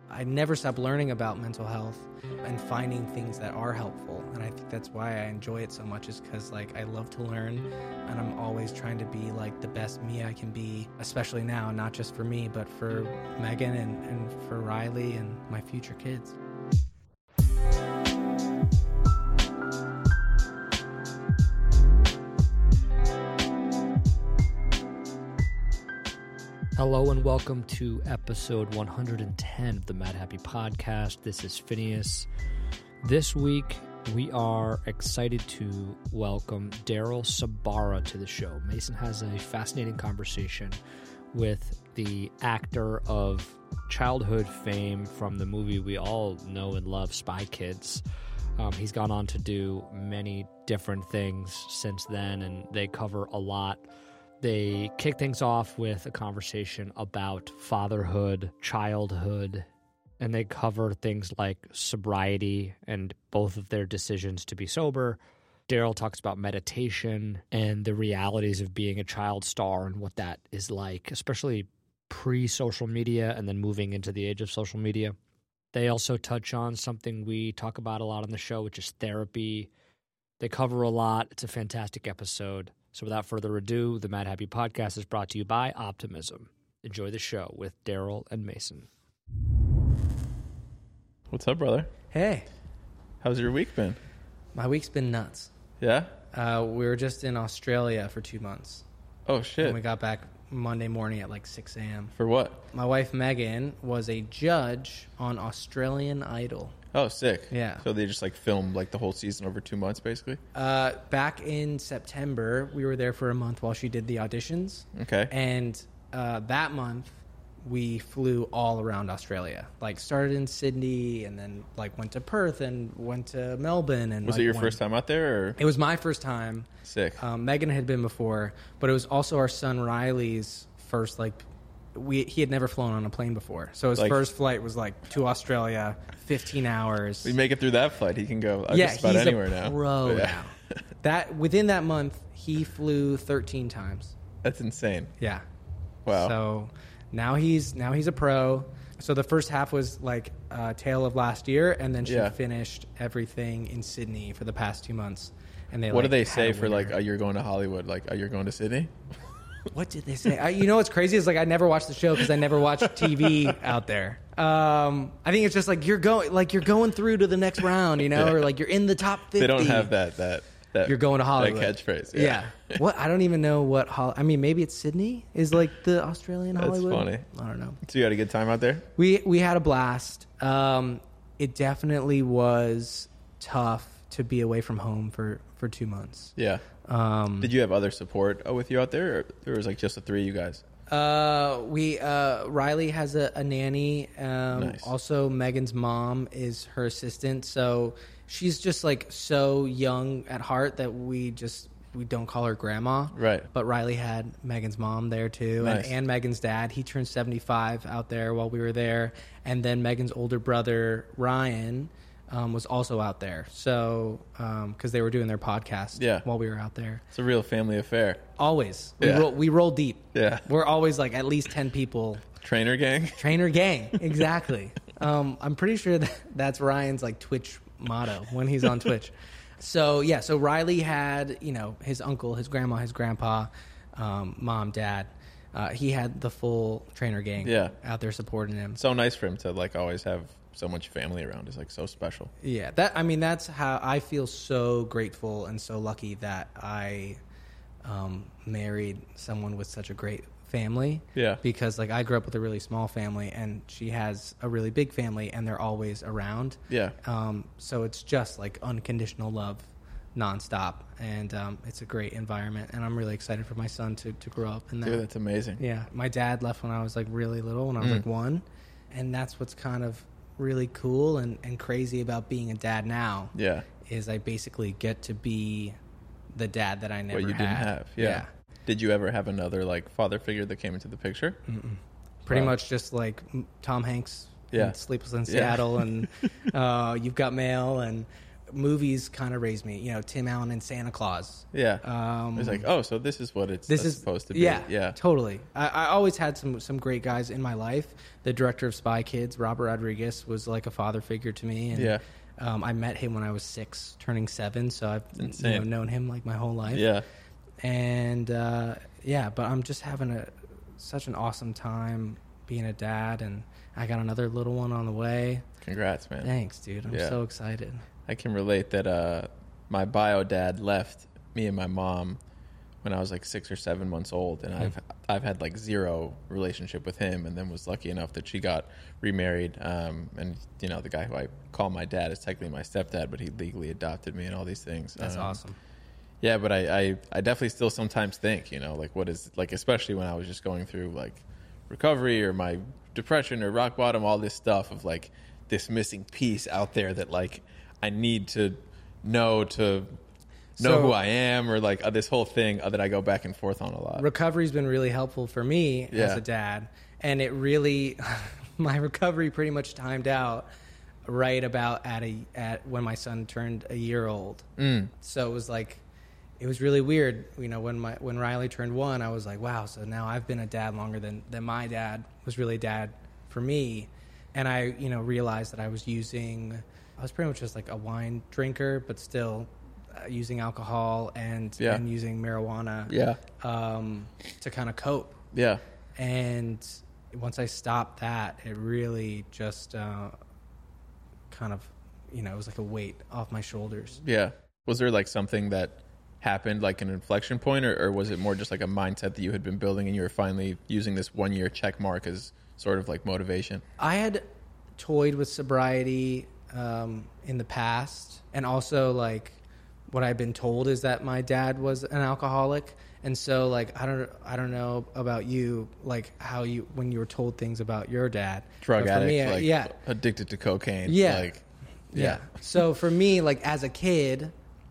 I never stop learning about mental health and finding things that are helpful. And I think that's why I enjoy it so much, is because like I love to learn, and I'm always trying to be like the best me I can be, especially now, not just for me, but for Megan and for Riley and my future kids. Hello and welcome to episode 110 of the Mad Happy Podcast. This is Phineas. This week, we are excited to welcome Daryl Sabara to the show. Mason has a fascinating conversation with the actor of childhood fame from the movie we all know and love, Spy Kids. He's gone on to do many different things since then, and they cover a lot. They kick things off with a conversation about fatherhood, childhood, and they cover things like sobriety and both of their decisions to be sober. Daryl talks about meditation and the realities of being a child star and what that is like, especially pre-social media and then moving into the age of social media. They also touch on something we talk about a lot on the show, which is therapy. They cover a lot. It's a fantastic episode. So without further ado, the Mad Happy Podcast is brought to you by Optimism. Enjoy the show with Daryl and Mason. What's up, brother? Hey. How's your week been? My week's been nuts. Yeah? We were just in Australia for 2 months. Oh, shit. And we got back Monday morning at like 6 a.m. For what? My wife, Megan, was a judge on Australian Idol. Oh, sick. Yeah. So they just like filmed like the whole season over 2 months, basically? Back in September, we were there for a month while she did the auditions. Okay. And that month, we flew all around Australia. Like started in Sydney and then like went to Perth and went to Melbourne. And was it your first time out there? Or? It was my first time. Sick. Megan had been before, but it was also our son Riley's first, like, he had never flown on a plane before. So his first flight was like to Australia, 15 hours. We make it through that flight. He can go just about he's anywhere a pro now. Within that month, he flew 13 times. That's insane. Yeah. Wow. So now he's a pro. So the first half was like tail of last year, and then she finished everything in Sydney for the past 2 months. And what do they say for like, you're going to Hollywood? Like, you're going to Sydney? What did they say? You know what's crazy is like I never watched the show because I never watched TV out there. I think it's just like you're going through to the next round, you know, or like you're in the top 50. They don't have that you're going to Hollywood. That catchphrase. Yeah. What? I don't even know what. I mean, maybe it's Sydney is like the Australian Hollywood. That's funny. I don't know. So you had a good time out there? We had a blast. It definitely was tough to be away from home for 2 months. Yeah. Did you have other support with you out there, or was like just the three of you guys? Riley has a nanny. Nice. Also, Megan's mom is her assistant, so she's just like so young at heart that we don't call her grandma. Right. But Riley had Megan's mom there too, nice. and Megan's dad. He turned 75 out there while we were there, and then Megan's older brother Ryan was also out there. So, because they were doing their podcast while we were out there. It's a real family affair. Always. We roll deep. Yeah. We're always like at least 10 people. Trainer gang? Trainer gang. Exactly. I'm pretty sure that's Ryan's like Twitch motto when he's on Twitch. So Riley had, you know, his uncle, his grandma, his grandpa, mom, dad. He had the full trainer gang out there supporting him. So nice for him to like always have so much family around. Is like so special. Yeah, that's how I feel. So grateful and so lucky that I married someone with such a great family. Yeah, because like I grew up with a really small family, and she has a really big family, and they're always around. Yeah. So it's just like unconditional love, nonstop, and it's a great environment, and I'm really excited for my son to grow up in that. Dude, that's amazing. Yeah, my dad left when I was like really little, when I was like 1, and that's what's kind of really cool and crazy about being a dad now. Yeah, is I basically get to be the dad that I never didn't have. Yeah. Did you ever have another like father figure that came into the picture? Pretty much just like Tom Hanks in Sleepless in Seattle and You've Got Mail, and movies kind of raised me. You know, Tim Allen and Santa Claus. Yeah. It's like, oh, so this is what it's supposed to be. Yeah, totally. I always had some great guys in my life. The director of Spy Kids, Robert Rodriguez, was like a father figure to me. And, I met him when I was 6, turning 7. So I've known him like my whole life. Yeah. And but I'm just having such an awesome time being a dad, and I got another little one on the way. Congrats, man. Thanks, dude. I'm so excited. I can relate that my bio dad left me and my mom when I was like 6 or 7 months old, and I've had like zero relationship with him, and then was lucky enough that she got remarried. And you know, the guy who I call my dad is technically my stepdad, but he legally adopted me and all these things. That's awesome. Yeah, but I definitely still sometimes think, you know, like what is, like, especially when I was just going through like recovery or my depression or rock bottom, all this stuff of like this missing piece out there that like I need to know who I am, or like this whole thing that I go back and forth on a lot. Recovery's been really helpful for me as a dad, and it really my recovery pretty much timed out right about at when my son turned a year old. So it was like, it was really weird, you know, when Riley turned 1, I was like, wow, so now I've been a dad longer than my dad was really a dad for me. And I, you know, realized that I was pretty much just like a wine drinker, but still using alcohol and using marijuana to kind of cope. Yeah. And once I stopped that, it really just kind of, you know, it was like a weight off my shoulders. Yeah. Was there like something that happened, like an inflection point, or was it more just like a mindset that you had been building and you were finally using this 1 year check mark as sort of like motivation? I had toyed with sobriety in the past, and also like what I've been told is that my dad was an alcoholic, and so like I don't know about you, like how you, when you were told things about your dad, drug addict, me, like addicted to cocaine, So for me, like as a kid,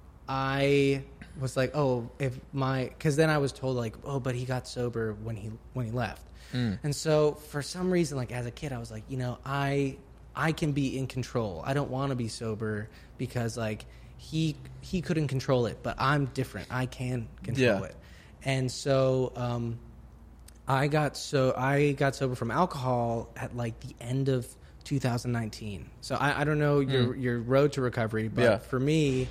I was like, because then I was told like, oh, but he got sober when he left. And so for some reason, like as a kid, I was like, you know, I can be in control. I don't want to be sober because like he couldn't control it, but I'm different. I can control it. And so I got sober from alcohol at like the end of 2019. So I don't know your road to recovery, but for me,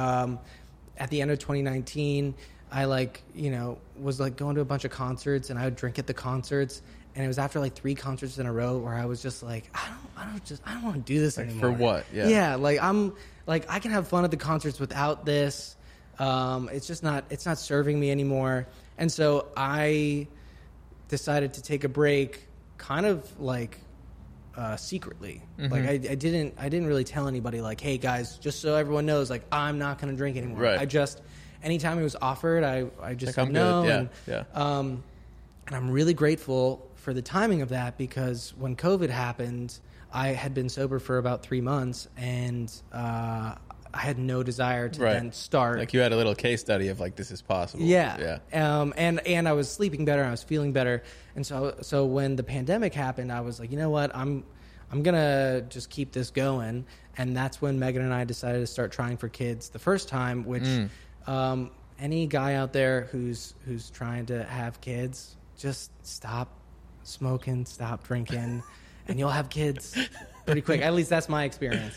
at the end of 2019, I like, you know, was like going to a bunch of concerts, and I would drink at the concerts, and it was after like 3 concerts in a row where I was just like, I don't want to do this anymore. For what? Yeah. Like I'm like, I can have fun at the concerts without this. It's not serving me anymore. And so I decided to take a break, kind of like secretly. Like I didn't really tell anybody like, hey guys, just so everyone knows, like I'm not going to drink anymore. Right. Anytime it was offered, I just said no. And I'm really grateful for the timing of that, because when COVID happened, I had been sober for about 3 months, and I had no desire to then start. Like you had a little case study of like, this is possible. Yeah. And I was sleeping better, I was feeling better. And so when the pandemic happened, I was like, you know what, I'm gonna just keep this going. And that's when Megan and I decided to start trying for kids the first time, which any guy out there who's trying to have kids, just stop smoking, stop drinking, and you'll have kids pretty quick. At least that's my experience.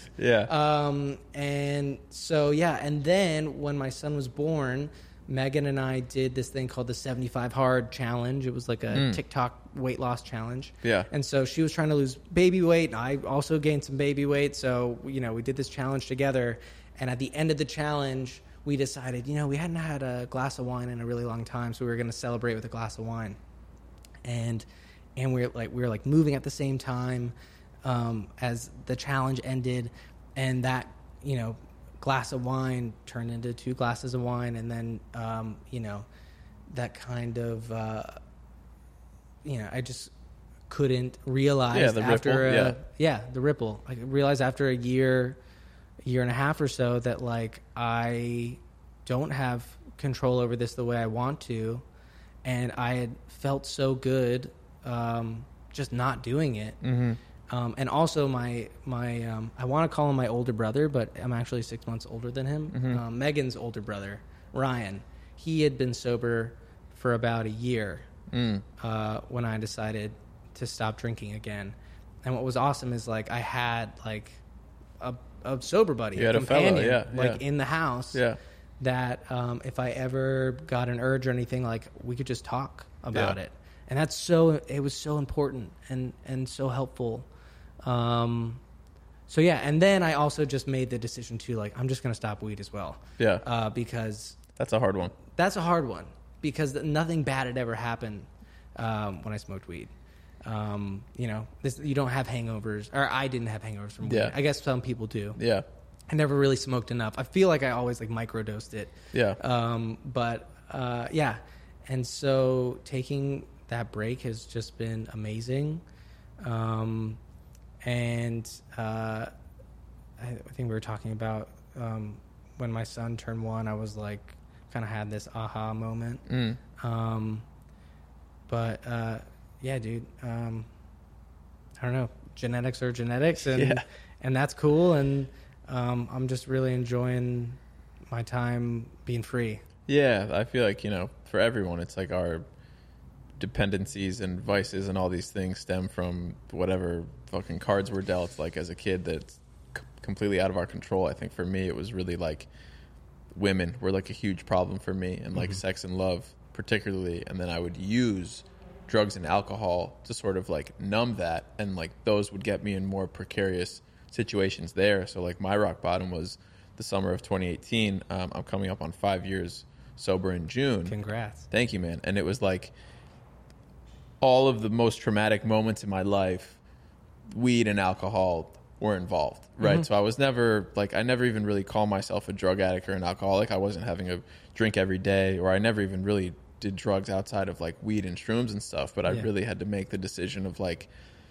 And so, and then when my son was born, Megan and I did this thing called the 75 Hard Challenge. It was like a TikTok weight loss challenge. And so she was trying to lose baby weight, and I also gained some baby weight. So, you know, we did this challenge together. And at the end of the challenge, we decided, you know, we hadn't had a glass of wine in a really long time, so we were going to celebrate with a glass of wine. And we were like moving at the same time as the challenge ended, and that, you know, glass of wine turned into 2 glasses of wine, and then you know, that kind of I just couldn't realize the ripple. I realized after a year and a half or so that like I don't have control over this the way I want to, and I had felt so good just not doing it. And also my I want to call him my older brother, but I'm actually 6 months older than him. Megan's older brother, Ryan, he had been sober for about a year when I decided to stop drinking again. And what was awesome is like I had like a sober buddy, a companion, fellow, in the house. Yeah. That if I ever got an urge or anything, like we could just talk about it, and it was so important and so helpful. So yeah, and then I also just made the decision to like I'm just going to stop weed as well. Yeah, because that's a hard one. That's a hard one because nothing bad had ever happened when I smoked weed. You don't have hangovers, or I didn't have hangovers from weed. Yeah. I guess some people do. Yeah. I never really smoked enough. I feel like I always like microdosed it. Yeah. Yeah. And so taking that break has just been amazing. I think we were talking about when my son turned 1, I was like kind of had this aha moment. Yeah, dude. I don't know. Genetics are genetics, and that's cool. And I'm just really enjoying my time being free. Yeah, I feel like, for everyone, it's like our dependencies and vices and all these things stem from whatever fucking cards were dealt, like as a kid, that's completely out of our control. I think for me, it was really like women were like a huge problem for me, and like sex and love particularly. And then I would use drugs and alcohol to sort of like numb that, and like those would get me in more precarious situations there. So like my rock bottom was the summer of 2018. I'm coming up on 5 years sober in June. Congrats. Thank you, man. And it was like all of the most traumatic moments in my life, weed and alcohol were involved, right? So I was never like, I never even really call myself a drug addict or an alcoholic. I wasn't having a drink every day, or I never even really did drugs outside of like weed and shrooms and stuff. But I really had to make the decision of like,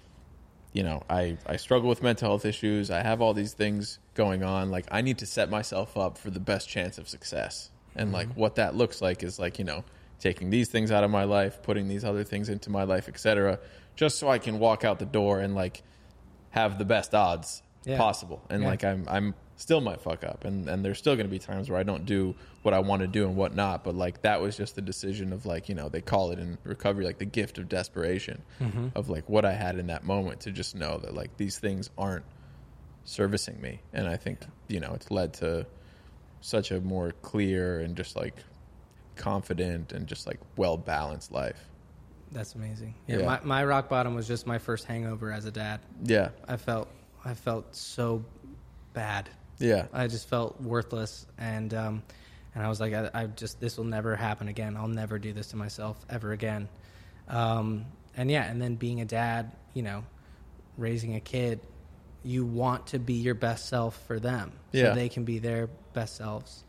I struggle with mental health issues. I have all these things going on. Like, I need to set myself up for the best chance of success. And like what that looks like is like, taking these things out of my life, putting these other things into my life, etc., just so I can walk out the door and like have the best odds possible. And like I'm still might fuck up, and there's still going to be times where I don't do what I want to do and whatnot. But like that was just the decision of like, they call it in recovery like the gift of desperation, of like what I had in that moment to just know that like these things aren't servicing me. And I think it's led to such a more clear and just like confident and just like well balanced life. That's amazing. Yeah. My rock bottom was just my first hangover as a dad. Yeah. I felt so bad. Yeah. I just felt worthless, and I was like, I just, this will never happen again. I'll never do this to myself ever again. And then being a dad, raising a kid, you want to be your best self for them, so they can be their best selves.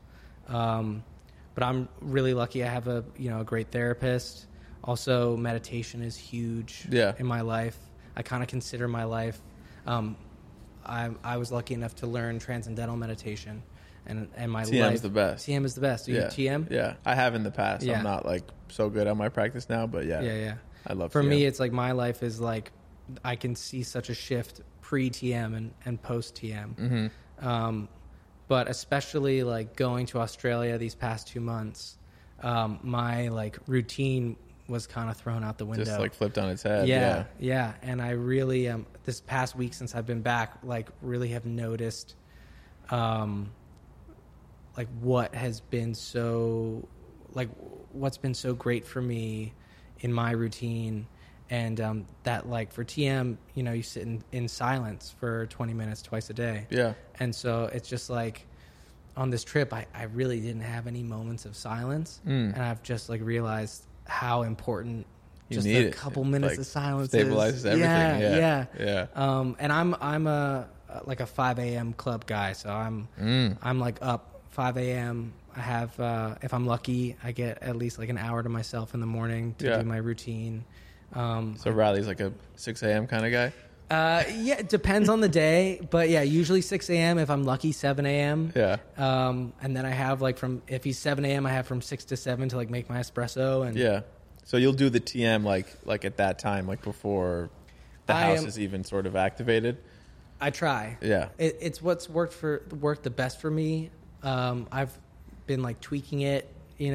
But I'm really lucky. I have a great therapist. Also, meditation is huge in my life. I kind of consider my life. I was lucky enough to learn transcendental meditation, and my TM life. is the best. TM is the best. Do you TM? Yeah, I have in the past. I'm not like so good at my practice now, but yeah. I love. For TM. me, it's like my life is like I can see such a shift pre-TM and post-TM. But especially like going to Australia these past 2 months, my like routine was kind of thrown out the window. Just like flipped on its head. Yeah. And I really this past week since I've been back, like really have noticed like what's been so great for me in my routine. And that like for TM, you sit in silence for 20 minutes twice a day. Yeah. And so it's just like on this trip, I really didn't have any moments of silence. And I've just like realized how important just a couple minutes of silence stabilizes everything. Yeah. And I'm a 5 a.m. club guy. So I'm like up 5 a.m. I have, if I'm lucky, I get at least like an hour to myself in the morning to do my routine. So Riley's like a 6 a.m. kind of guy? Yeah, it depends on the day, but yeah, usually 6 a.m. If I'm lucky, 7 a.m. Yeah. And then I have like if he's 7 a.m., I have from 6 to 7 to like make my espresso. And yeah. So you'll do the TM like at that time, like before the house is even sort of activated. I try. Yeah. It's what's worked the best for me. I've been like tweaking it,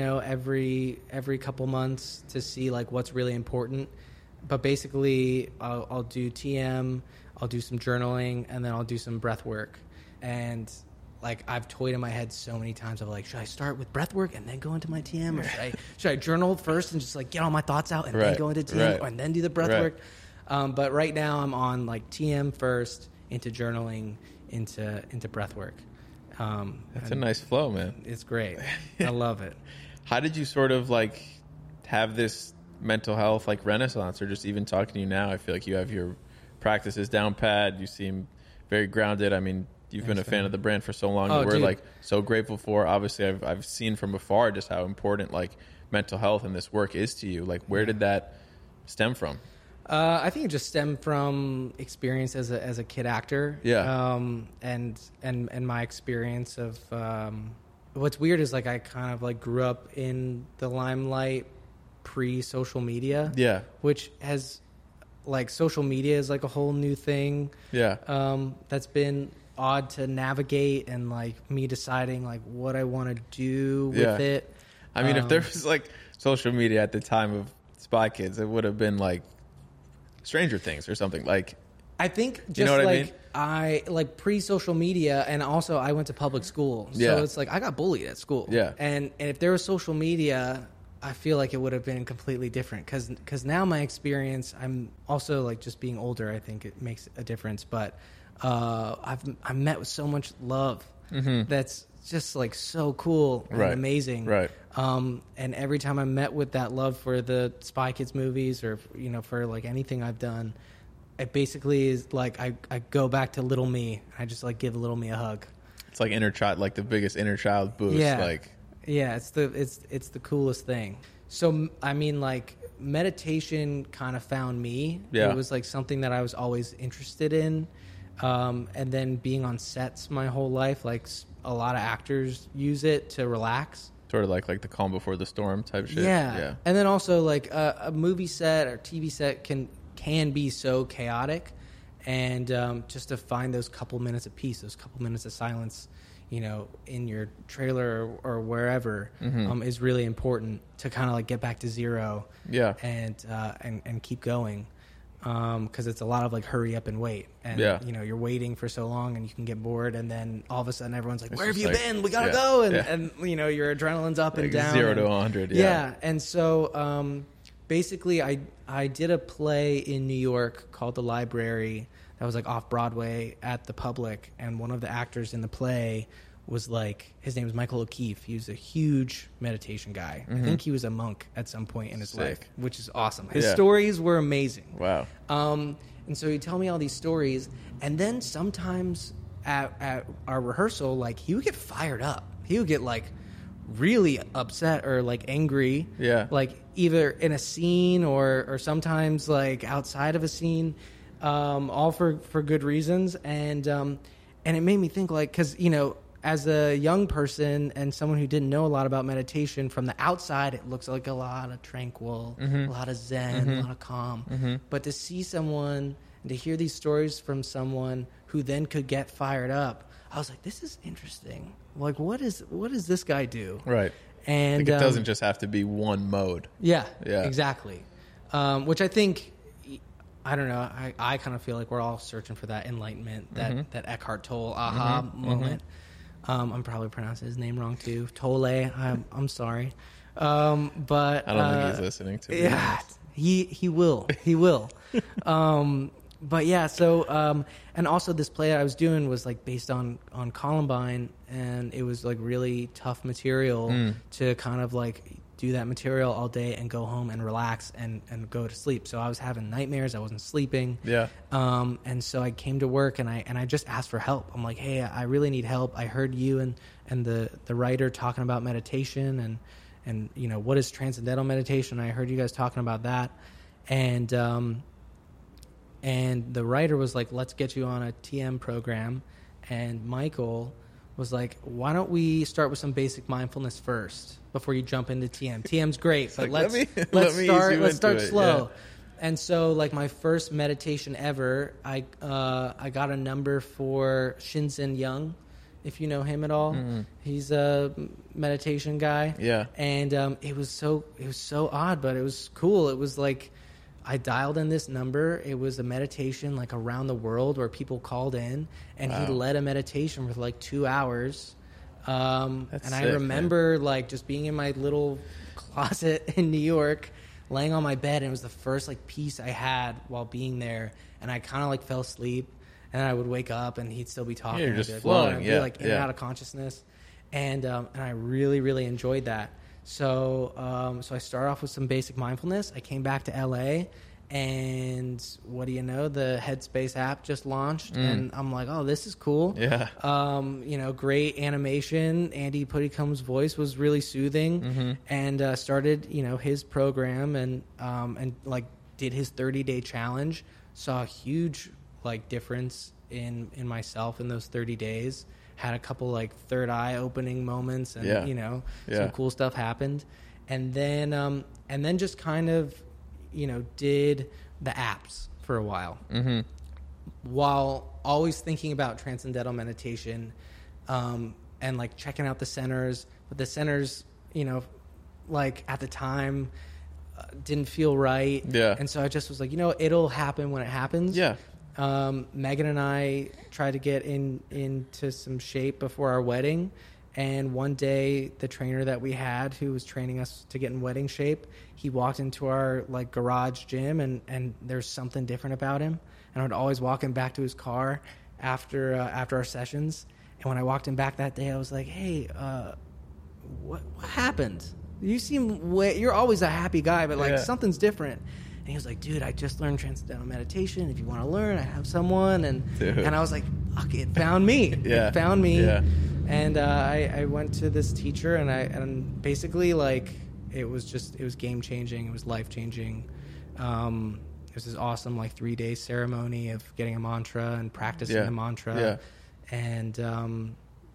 every couple months to see like what's really important. But basically, I'll do TM, I'll do some journaling, and then I'll do some breath work. And like I've toyed in my head so many times of like, should I start with breath work and then go into my TM, or should I journal first and just like get all my thoughts out and then go into TM and then do the breath work? But right now I'm on like TM first, into journaling, into breath work. That's a nice flow, man. It's great. I love it. How did you sort of like have this mental health like renaissance, or just even talking to you now? I feel like you have your practices down pat. You seem very grounded. I mean, you've been a fan of the brand for so long. We're like so grateful for. Obviously, I've seen from afar just how important like mental health and this work is to you. Like, where did that stem from? I think it just stemmed from experience as a kid actor. Yeah. And my experience of what's weird is like I kind of like grew up in the limelight pre-social media. Yeah. Which has like social media is like a whole new thing. Yeah. That's been odd to navigate, and like me deciding like what I want to do with it. I mean, if there was like social media at the time of Spy Kids, it would have been like Stranger Things or something. Like, I think just you know what like I mean? I like pre-social media, and also I went to public school, so it's like I got bullied at school. Yeah. And if there was social media, I feel like it would have been completely different, because now my experience, I'm also like just being older, I think it makes a difference, but I've met with so much love that's just like so cool and amazing. Right. And every time I met with that love for the Spy Kids movies, or for like anything I've done, it basically is like I go back to little me. I just like give little me a hug. It's like inner child, like the biggest inner child boost. Yeah. Like, yeah, it's the coolest thing. So I mean, like, meditation kind of found me. Yeah. It was like something that I was always interested in. And then being on sets my whole life, like a lot of actors use it to relax. sort of like the calm before the storm type shit. Yeah. And then also like a movie set or TV set can be so chaotic, and just to find those couple minutes of peace, those couple minutes of silence, in your trailer or wherever, is really important to kind of like get back to zero. Yeah. And keep going. Because it's a lot of like hurry up and wait, and you're waiting for so long, and you can get bored, and then all of a sudden everyone's like, "Where have you been? We gotta go!" And your adrenaline's up and down, 0 to 100. Yeah. And so basically, I did a play in New York called The Library that was like off Broadway at the Public, and one of the actors in the play was like, his name was Michael O'Keefe. He was a huge meditation guy. I think he was a monk at some point in his life, which is awesome. His stories were amazing. Wow. And so he'd tell me all these stories, and then sometimes at our rehearsal, like, he would get fired up. He would get like really upset or like angry. Yeah. Like either in a scene or sometimes like outside of a scene, all for good reasons. And it made me think, like, because as a young person and someone who didn't know a lot about meditation, from the outside, it looks like a lot of tranquil, a lot of zen, a lot of calm. But to see someone and to hear these stories from someone who then could get fired up, I was like, this is interesting. Like, what does this guy do? Right. And it doesn't just have to be one mode. Yeah. Exactly. Which I think, I don't know, I kind of feel like we're all searching for that enlightenment, that Eckhart Tolle aha moment. I'm probably pronouncing his name wrong too. Tolle. I'm sorry. But I don't think he's listening to me. Yeah, he will. He will. But yeah, so and also this play I was doing was like based on Columbine, and it was like really tough material to kind of like do that material all day and go home and relax and go to sleep. So I was having nightmares. I wasn't sleeping. Yeah. And so I came to work and I just asked for help. I'm like, hey, I really need help. I heard you and the writer talking about meditation and what is transcendental meditation. I heard you guys talking about that. And the writer was like, let's get you on a TM program. And Michael was like, why don't we start with some basic mindfulness first before you jump into TM? TM's great, but like, let's start slow. And so, like, my first meditation ever, I got a number for Shinzen Young, if you know him at all. Mm-hmm. He's a meditation guy. Yeah. And it was so odd, but it was cool. It was like I dialed in this number. It was a meditation like around the world where people called in, and he led a meditation for like 2 hours. And That's I sick, remember like just being in my little closet in New York, laying on my bed, and it was the first like peace I had while being there. And I kind of like fell asleep, and I would wake up, and he'd still be talking. Yeah, you're and I'd just be like, flowing, "Whoa," and I'd be yeah, like in and out of consciousness, and I really, really enjoyed that. So, so I started off with some basic mindfulness. I came back to LA, and what do you know? The Headspace app just launched, and I'm like, oh, this is cool. Yeah. You know, great animation. Andy Puttycomb's voice was really soothing, and started, you know, his program, and like did his 30-day challenge. Saw a huge like difference in myself in those 30 days. Had a couple like third eye opening moments, and you know, some cool stuff happened, and then just kind of, you know, did the apps for a while, while always thinking about transcendental meditation, and like checking out the centers. But the centers, you know, like at the time, didn't feel right. Yeah. And so I just was like, you know, it'll happen when it happens. Yeah. Megan and I tried to get into some shape before our wedding. And one day, the trainer that we had, who was training us to get in wedding shape, he walked into our like garage gym, and there's something different about him. And I would always walk him back to his car after our sessions. And when I walked him back that day, I was like, "Hey, what happened? You seem you're always a happy guy, but like something's different." And he was like, "Dude, I just learned transcendental meditation. If you want to learn, I have someone." And I was like, "Fuck, it found me. It found me." Yeah. And I went to this teacher, and basically like it was game changing. It was life changing. It was this awesome like 3-day ceremony of getting a mantra and practicing the mantra. And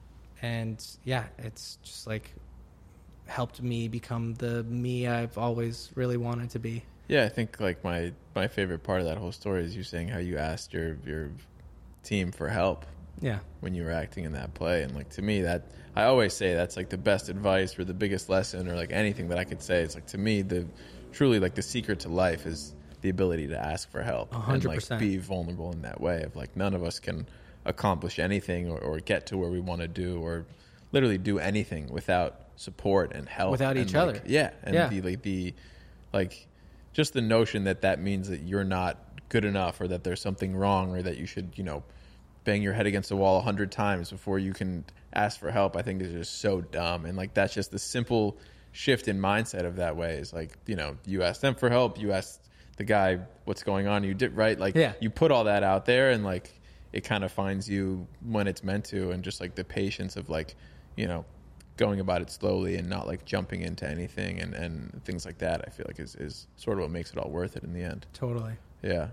it's just like helped me become the me I've always really wanted to be. Yeah, I think like my favorite part of that whole story is you saying how you asked your team for help. Yeah. When you were acting in that play. And like to me, that I always say that's like the best advice or the biggest lesson or like anything that I could say. It's like to me truly like the secret to life is the ability to ask for help 100%. and like be vulnerable in that way of like none of us can accomplish anything or get to where we want to do or literally do anything without support and help without and each like, other. The just the notion that means that you're not good enough or that there's something wrong or that you should, you know, bang your head against the wall 100 times before you can ask for help, I think is just so dumb. And like that's just the simple shift in mindset of that way is like, you know, you ask them for help, you ask the guy what's going on, you did right, like you put all that out there and like it kind of finds you when it's meant to, and just like the patience of like, you know, going about it slowly and not like jumping into anything and things like that, I feel like is sort of what makes it all worth it in the end. Totally. Yeah.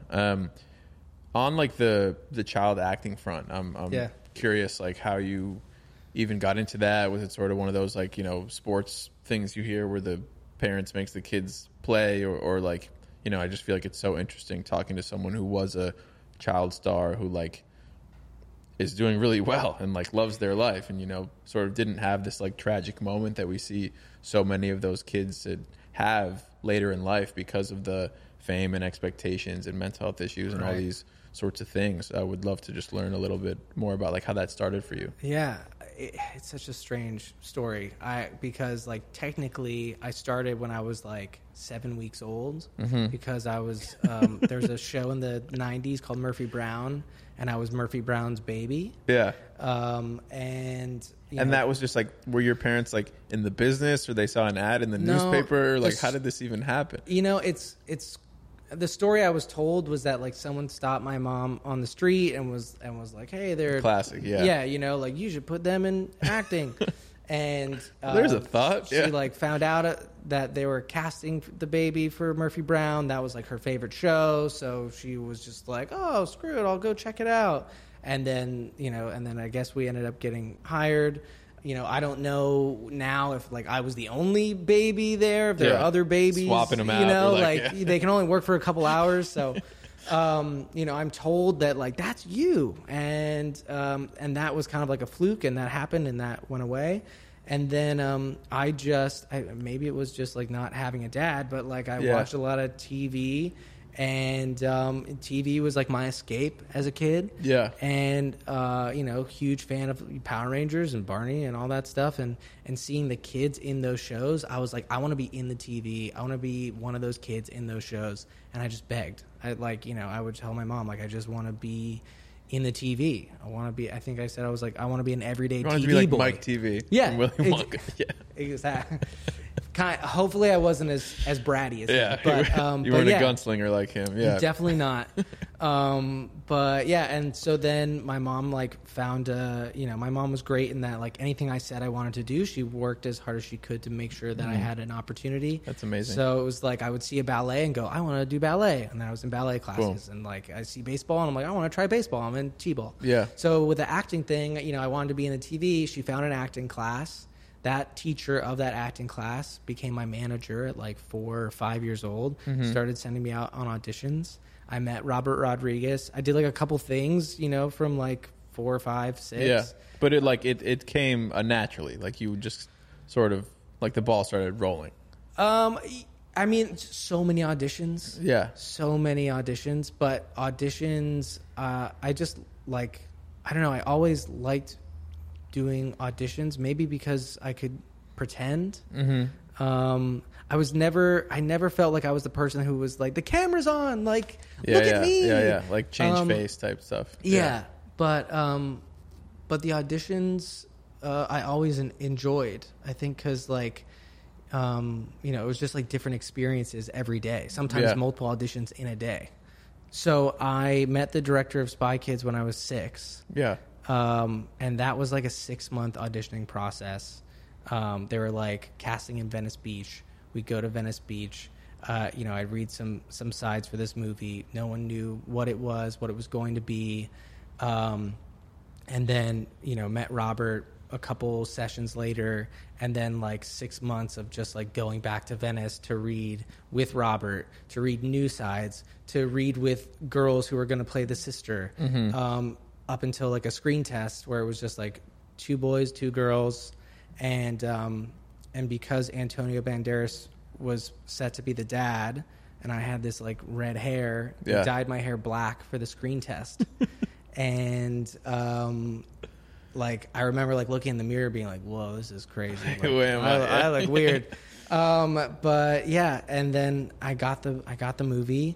On like the child acting front, I'm curious like how you even got into that. Was it sort of one of those like, you know, sports things you hear where the parents makes the kids play or like, you know, I just feel like it's so interesting talking to someone who was a child star who like is doing really well and like loves their life and, you know, sort of didn't have this like tragic moment that we see so many of those kids that have later in life because of the fame and expectations and mental health issues and all these sorts of things. I would love to just learn a little bit more about like how that started for you. Yeah, it's such a strange story. Because like technically I started when I was like 7 weeks old because I was there's a show in the 90s called Murphy Brown and I was Murphy Brown's baby. Yeah. And that was just like, were your parents like in the business or they saw an ad in the newspaper? Like how did this even happen? You know, it's the story I was told was that like someone stopped my mom on the street and was like, "Hey, they're classic, yeah, you know, like you should put them in acting." And there's a thought. She like found out that they were casting the baby for Murphy Brown. That was like her favorite show, so she was just like, "Oh, screw it, I'll go check it out." And then I guess we ended up getting hired. I don't know now if like I was the only baby there, if there are other babies swapping them out. They can only work for a couple hours. So, I'm told that like that's you, and that was kind of like a fluke, and that happened, and that went away. And then maybe it was just like not having a dad, but like I watched a lot of TV. And TV was like my escape as a kid. Yeah. And huge fan of Power Rangers and Barney and all that stuff. And seeing the kids in those shows, I was like, I want to be in the TV. I want to be one of those kids in those shows. And I just begged. I would tell my mom, like, I just want to be in the TV. I want to be. I think I said I was like, I want to be an everyday TV to be like boy. Mike TV. Yeah. Willy Wonka. Yeah. Exactly. Hopefully I wasn't as bratty as him. But, you weren't a gunslinger like him. Yeah. Definitely not. But yeah, and so then my mom like found my mom was great in that like anything I said I wanted to do, she worked as hard as she could to make sure that I had an opportunity. That's amazing. So it was like I would see a ballet and go, I want to do ballet, and then I was in ballet classes. Cool. And like I see baseball and I'm like, I want to try baseball. I'm in t-ball. Yeah. So with the acting thing, I wanted to be in the TV. She found an acting class. That teacher of that acting class became my manager at like 4 or 5 years old. Mm-hmm. Started sending me out on auditions. I met Robert Rodriguez. I did like a couple things, from like 4 or 5, 6. Yeah, but it came naturally. Like you just sort of like the ball started rolling. I mean, so many auditions. Yeah, so many auditions. But auditions, I just like, I don't know. I always liked doing auditions, maybe because I could pretend. Mm-hmm. I never felt like I was the person who was like, the camera's on, like, look at me. Yeah, like change face type stuff. Yeah. But the auditions, I always enjoyed, I think, because like, it was just like different experiences every day, sometimes multiple auditions in a day. So I met the director of Spy Kids when I was 6. Yeah. And that was like a 6-month auditioning process. They were like casting in Venice Beach. We'd go to Venice Beach. I'd read some sides for this movie. No one knew what it was going to be. And then, met Robert a couple sessions later, and then like 6 months of just like going back to Venice to read with Robert, to read new sides, to read with girls who were going to play the sister. Mm-hmm. Up until like a screen test where it was just like 2 boys, 2 girls, and because Antonio Banderas was set to be the dad, and I had this like red hair, he dyed my hair black for the screen test, and like I remember like looking in the mirror, being like, "Whoa, this is crazy! Like, I look weird." But yeah, and then I got the movie.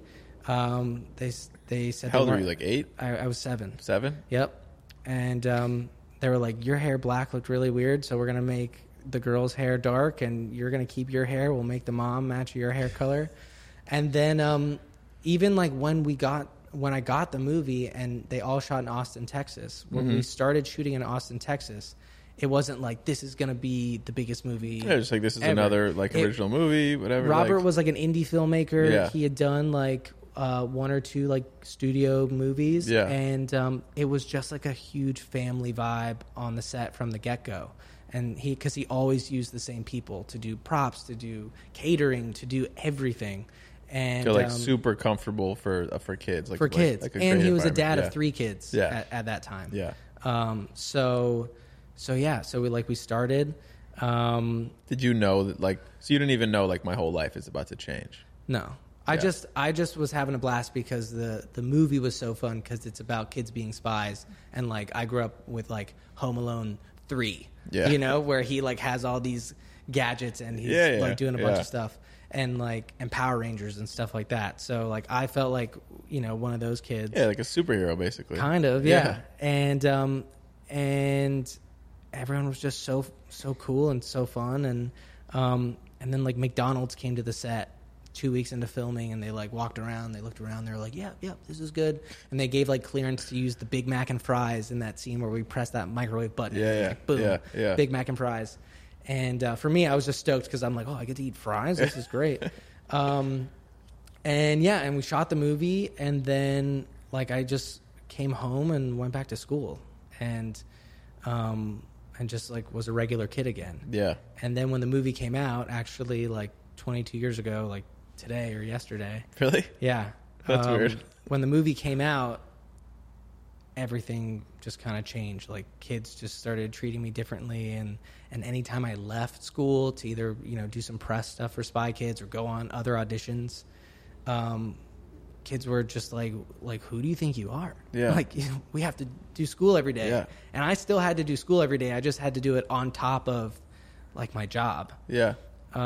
They said, how old were you, like 8? I was 7. 7? Yep. And they were like, your hair black looked really weird, so we're going to make the girl's hair dark, and you're going to keep your hair. We'll make the mom match your hair color. And then even like when I got the movie, and they all shot in Austin, Texas, when we started shooting in Austin, Texas, it wasn't like, this is going to be the biggest movie. Yeah, just like, this is ever. Another like original movie, whatever. Robert was like an indie filmmaker. Yeah. He had done like 1 or 2 like studio movies, and it was just like a huge family vibe on the set from the get-go. And because he always used the same people to do props, to do catering, to do everything, and like super comfortable for kids, like for kids. Like and he was a dad of 3 kids at that time. Yeah. So we started. Did you know that like, so you didn't even know like my whole life is about to change? No. I just was having a blast because the movie was so fun, because it's about kids being spies, and like I grew up with like Home Alone 3, where he like has all these gadgets and he's like doing a bunch of stuff, and Power Rangers and stuff like that. So like I felt like one of those kids, like a superhero basically, kind of, and everyone was just so cool and so fun, and then like McDonald's came to the set 2 weeks into filming, and they like walked around, they looked around, they were like, yeah, this is good. And they gave like clearance to use the Big Mac and fries in that scene where we pressed that microwave button. Like, boom, Big Mac and fries. And for me, I was just stoked because I'm like, oh, I get to eat fries? This is great. And we shot the movie, and then like I just came home and went back to school. And and just like was a regular kid again. Yeah. And then when the movie came out, actually like 22 years ago, like today or yesterday. Really? Yeah. That's weird. When the movie came out, everything just kind of changed. Like kids just started treating me differently, and anytime I left school to either, you know, do some press stuff for Spy Kids or go on other auditions, kids were just like, who do you think you are? Yeah. Like, you know, we have to do school every day. Yeah. And I still had to do school every day. I just had to do it on top of like my job. Yeah.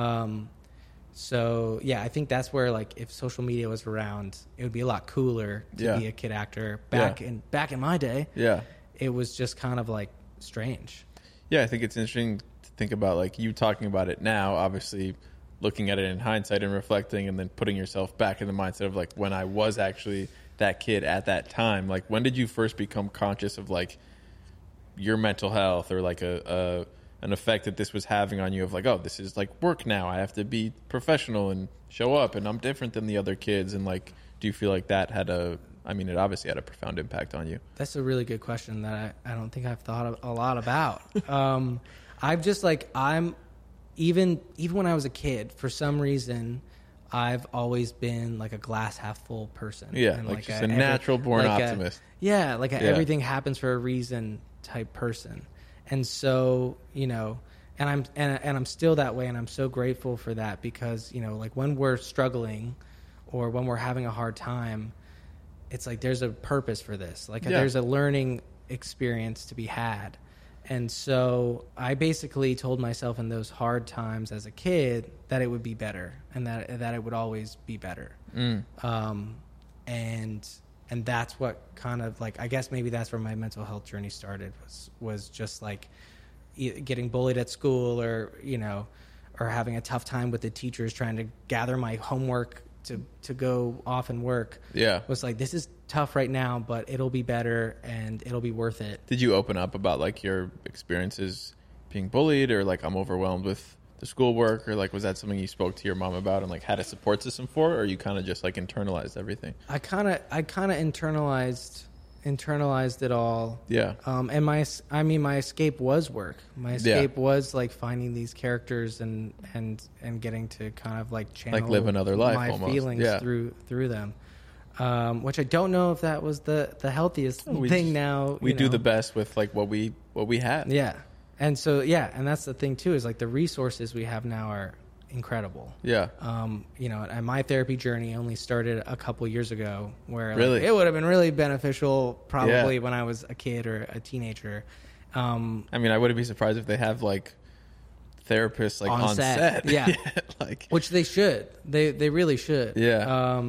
So yeah, I think that's where, like, if social media was around, it would be a lot cooler to be a kid actor. Back in my day, it was just kind of like strange. Yeah, I think it's interesting to think about, like, you talking about it now, obviously looking at it in hindsight and reflecting, and then putting yourself back in the mindset of like when I was actually that kid at that time. Like, when did you first become conscious of like your mental health, or like an effect that this was having on you, of like, oh, this is like work now, I have to be professional and show up, and I'm different than the other kids? And like, do you feel like that had it obviously had a profound impact on you? That's a really good question that I don't think I've thought a lot about. I've just like, even when I was a kid, for some reason, I've always been like a glass half full person. Yeah, and like just a natural born optimist. Everything happens for a reason type person. And so, you know, and I'm still that way, and I'm so grateful for that, because, you know, like when we're struggling or when we're having a hard time, it's like there's a purpose for this. Like there's a learning experience to be had. And so I basically told myself in those hard times as a kid that it would be better, and that it would always be better. And that's what kind of like, I guess maybe that's where my mental health journey started, was just like getting bullied at school, or, you know, or having a tough time with the teachers trying to gather my homework to go off and work. Yeah. Was like, this is tough right now, but it'll be better and it'll be worth it. Did you open up about like your experiences being bullied, or like, I'm overwhelmed with the schoolwork, or like, was that something you spoke to your mom about and like had a support system for, or you kind of just like internalized everything? I kind of internalized it all. Yeah. And my escape was work. My escape was like finding these characters and getting to kind of like channel, like, live another life, my almost. feelings through them. Which I don't know if that was the healthiest thing. Now we do the best with like what we have. Yeah. And so, and that's the thing too, is like the resources we have now are incredible. Yeah. You know, and my therapy journey only started a couple years ago, where like, it would have been really beneficial probably when I was a kid or a teenager. I mean, I wouldn't be surprised if they have like therapists like on set. Yeah. Like, which they should. They really should. Yeah.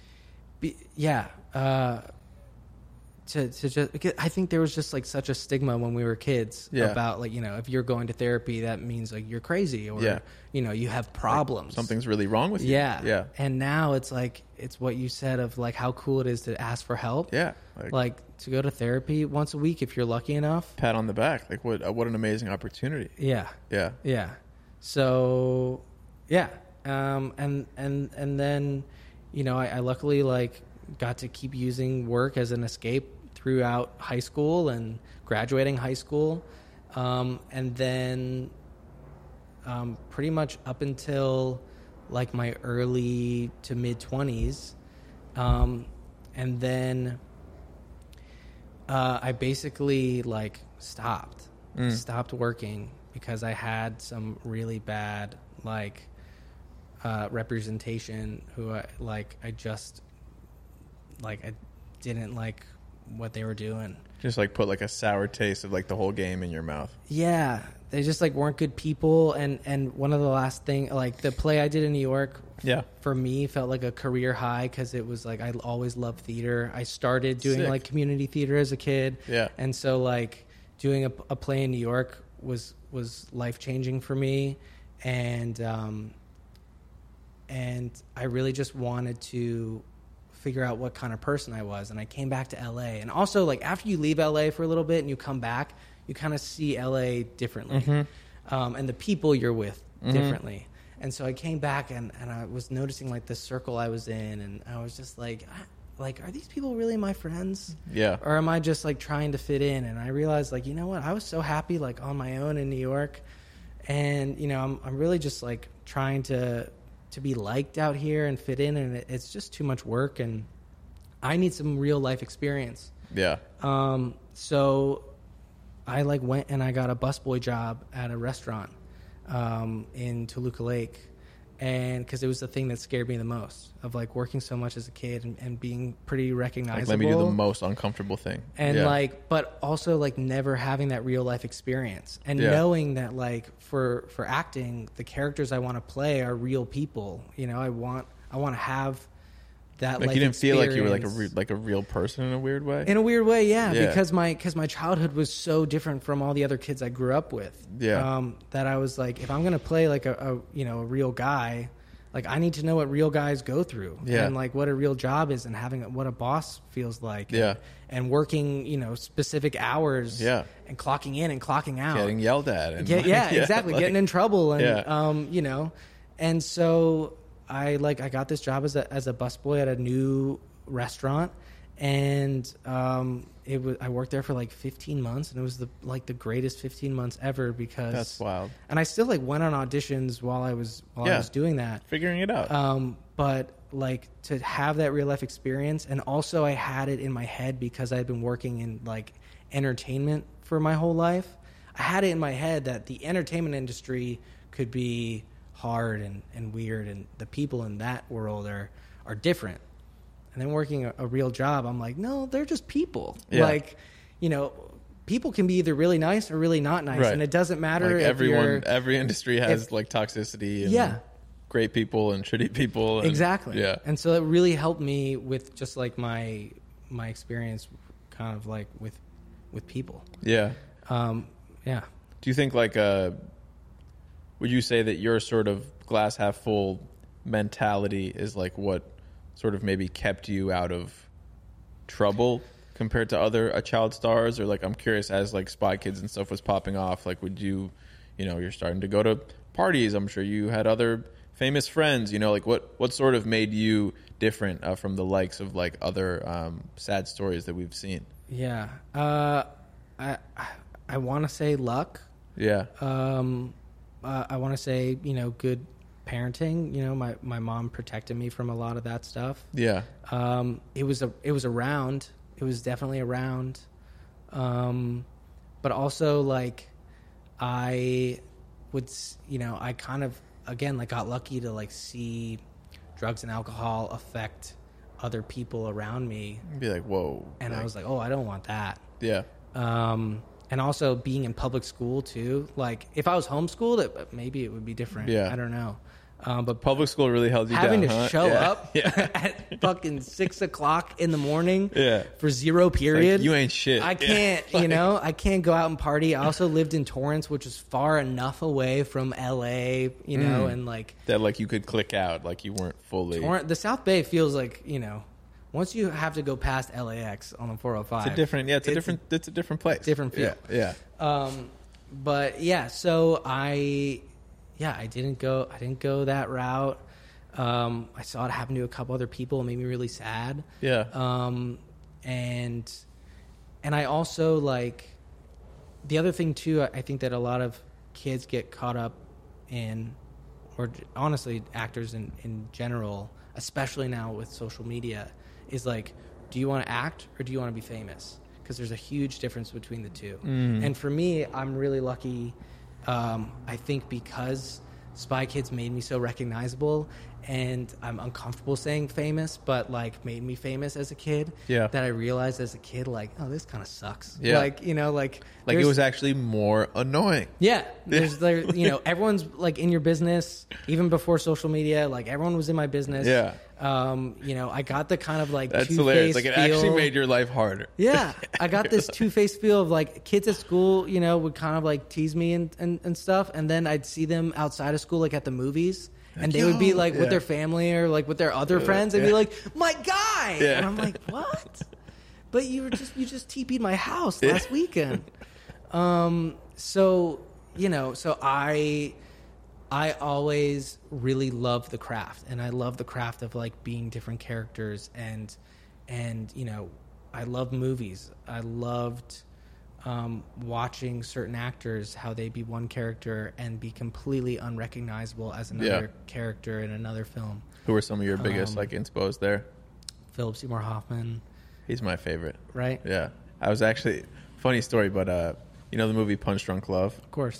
To just, because I think there was just like such a stigma when we were kids about like, you know, if you're going to therapy, that means like you're crazy, or you know, you have problems, like something's really wrong with you. Yeah. And now it's like, it's what you said of like how cool it is to ask for help. Yeah. Like to go to therapy once a week if you're lucky enough. Pat on the back. Like what an amazing opportunity. Yeah. So and then, you know, I luckily like got to keep using work as an escape throughout high school and graduating high school. And then pretty much up until like my early to mid 20s. And then I basically like stopped working because I had some really bad like representation I didn't like what they were doing. Just like put like a sour taste of like the whole game in your mouth. Yeah, they just like weren't good people. And one of the last thing, like the play I did in New York, for me felt like a career high, because it was like I always loved theater. I started doing like community theater as a kid. Yeah, and so like doing a play in New York was life changing for me, and I really just wanted to figure out what kind of person I was. And I came back to LA. And also, like, after you leave LA for a little bit and you come back, you kind of see LA differently. And the people you're with differently. And so I came back and I was noticing like the circle I was in, and I was just like, like, are these people really my friends? Yeah. Or am I just like trying to fit in? And I realized, like, you know what? I was so happy, like, on my own in New York. And, you know, I'm really just like trying to be liked out here and fit in. And it's just too much work. And I need some real life experience. Yeah. So I like went and I got a busboy job at a restaurant in Toluca Lake. And because it was the thing that scared me the most, of like working so much as a kid and being pretty recognizable. Like, let me do the most uncomfortable thing. And like, but also like never having that real life experience and knowing that like for acting, the characters I want to play are real people. You know, I want to have that. Like, life you didn't feel like you were experience. like a real person in a weird way. In a weird way, yeah. Because my childhood was so different from all the other kids I grew up with. Yeah. That I was like, if I'm gonna play like a real guy, like I need to know what real guys go through. Yeah. And like what a real job is and having what a boss feels like. Yeah. And working, you know, specific hours. Yeah. And clocking in and clocking out. Getting yelled at. And Exactly. Like, getting in trouble and Yeah. you know, and so I got this job as a busboy at a new restaurant, and I worked there for like 15 months, and it was the greatest 15 months ever because That's wild. And I still like went on auditions while I was doing that, figuring it out. but like to have that real life experience, and also I had it in my head because I had been working in like entertainment for my whole life. I had it in my head that the entertainment industry could be hard and weird, and the people in that world are different. And then working a real job, I'm like, no, they're just people. Yeah. Like, you know, people can be either really nice or really not nice, Right. and it doesn't matter Like, if every industry has like toxicity and great people and shitty people. And, exactly. Yeah. And so it really helped me with just like my experience kind of like with people. Yeah. Yeah. Do you think like would you say that your sort of glass half full mentality is like what sort of maybe kept you out of trouble compared to other child stars? Or like, I'm curious, as like Spy Kids and stuff was popping off, like would you know, you're starting to go to parties, I'm sure you had other famous friends, you know, like what sort of made you different from the likes of like other sad stories that we've seen? Yeah. I want to say luck. Yeah. I want to say, you know, good parenting. You know, my mom protected me from a lot of that stuff. Yeah. It was around. It was definitely around. But also like I would, you know, I kind of, again, like got lucky to like see drugs and alcohol affect other people around me. Be like, whoa. And like, I was like, oh, I don't want that. Yeah. And also being in public school too. Like if I was homeschooled, maybe it would be different. Yeah. I don't know. But Public school really held you having down, to huh? show Yeah. up Yeah. at fucking 6 o'clock in the morning Yeah. for zero period. Like, you ain't shit. I can't, Yeah. you know, I can't go out and party. I also lived in Torrance, which is far enough away from LA, you know, and like That like you could click out, like you weren't fully. the South Bay feels like, you know, once you have to go past LAX on the 405. It's a different, it's a different place. Different feel. Yeah. But yeah, so I didn't go that route. I saw it happen to a couple other people. It made me really sad. Yeah. And I also like the other thing too. I think that a lot of kids get caught up in, or honestly, actors in general, especially now with social media, is like, do you want to act or do you want to be famous? Because there's a huge difference between the two. And for me, I'm really lucky. I think because Spy Kids made me so recognizable, and I'm uncomfortable saying famous, but like made me famous as a kid. Yeah. That I realized as a kid, like, oh, this kind of sucks. Yeah. Like, you know, like Like it there's- was actually more annoying. yeah, you know, everyone's like in your business, even before social media. Like everyone was in my business. Yeah. You know, I got the kind of like That's two-faced hilarious. Like it actually feel. made your life harder. Yeah, I got this two-faced feel of like kids at school, you know, would kind of like tease me and stuff, and then I'd see them outside of school, like at the movies, and they would be like with their family or like with their other friends, and be like, "My guy," Yeah. and I'm like, "What?" But you just TP'd my house last weekend. So you know, so I always really love the craft, and I love the craft of like being different characters and And, you know, I love movies. I loved watching certain actors, how they be one character and be completely unrecognizable as another character in another film. Who are some of your biggest like inspos there? Philip Seymour Hoffman. He's my favorite. Right? Yeah. I was actually, funny story, but you know the movie Punch Drunk Love? Of course.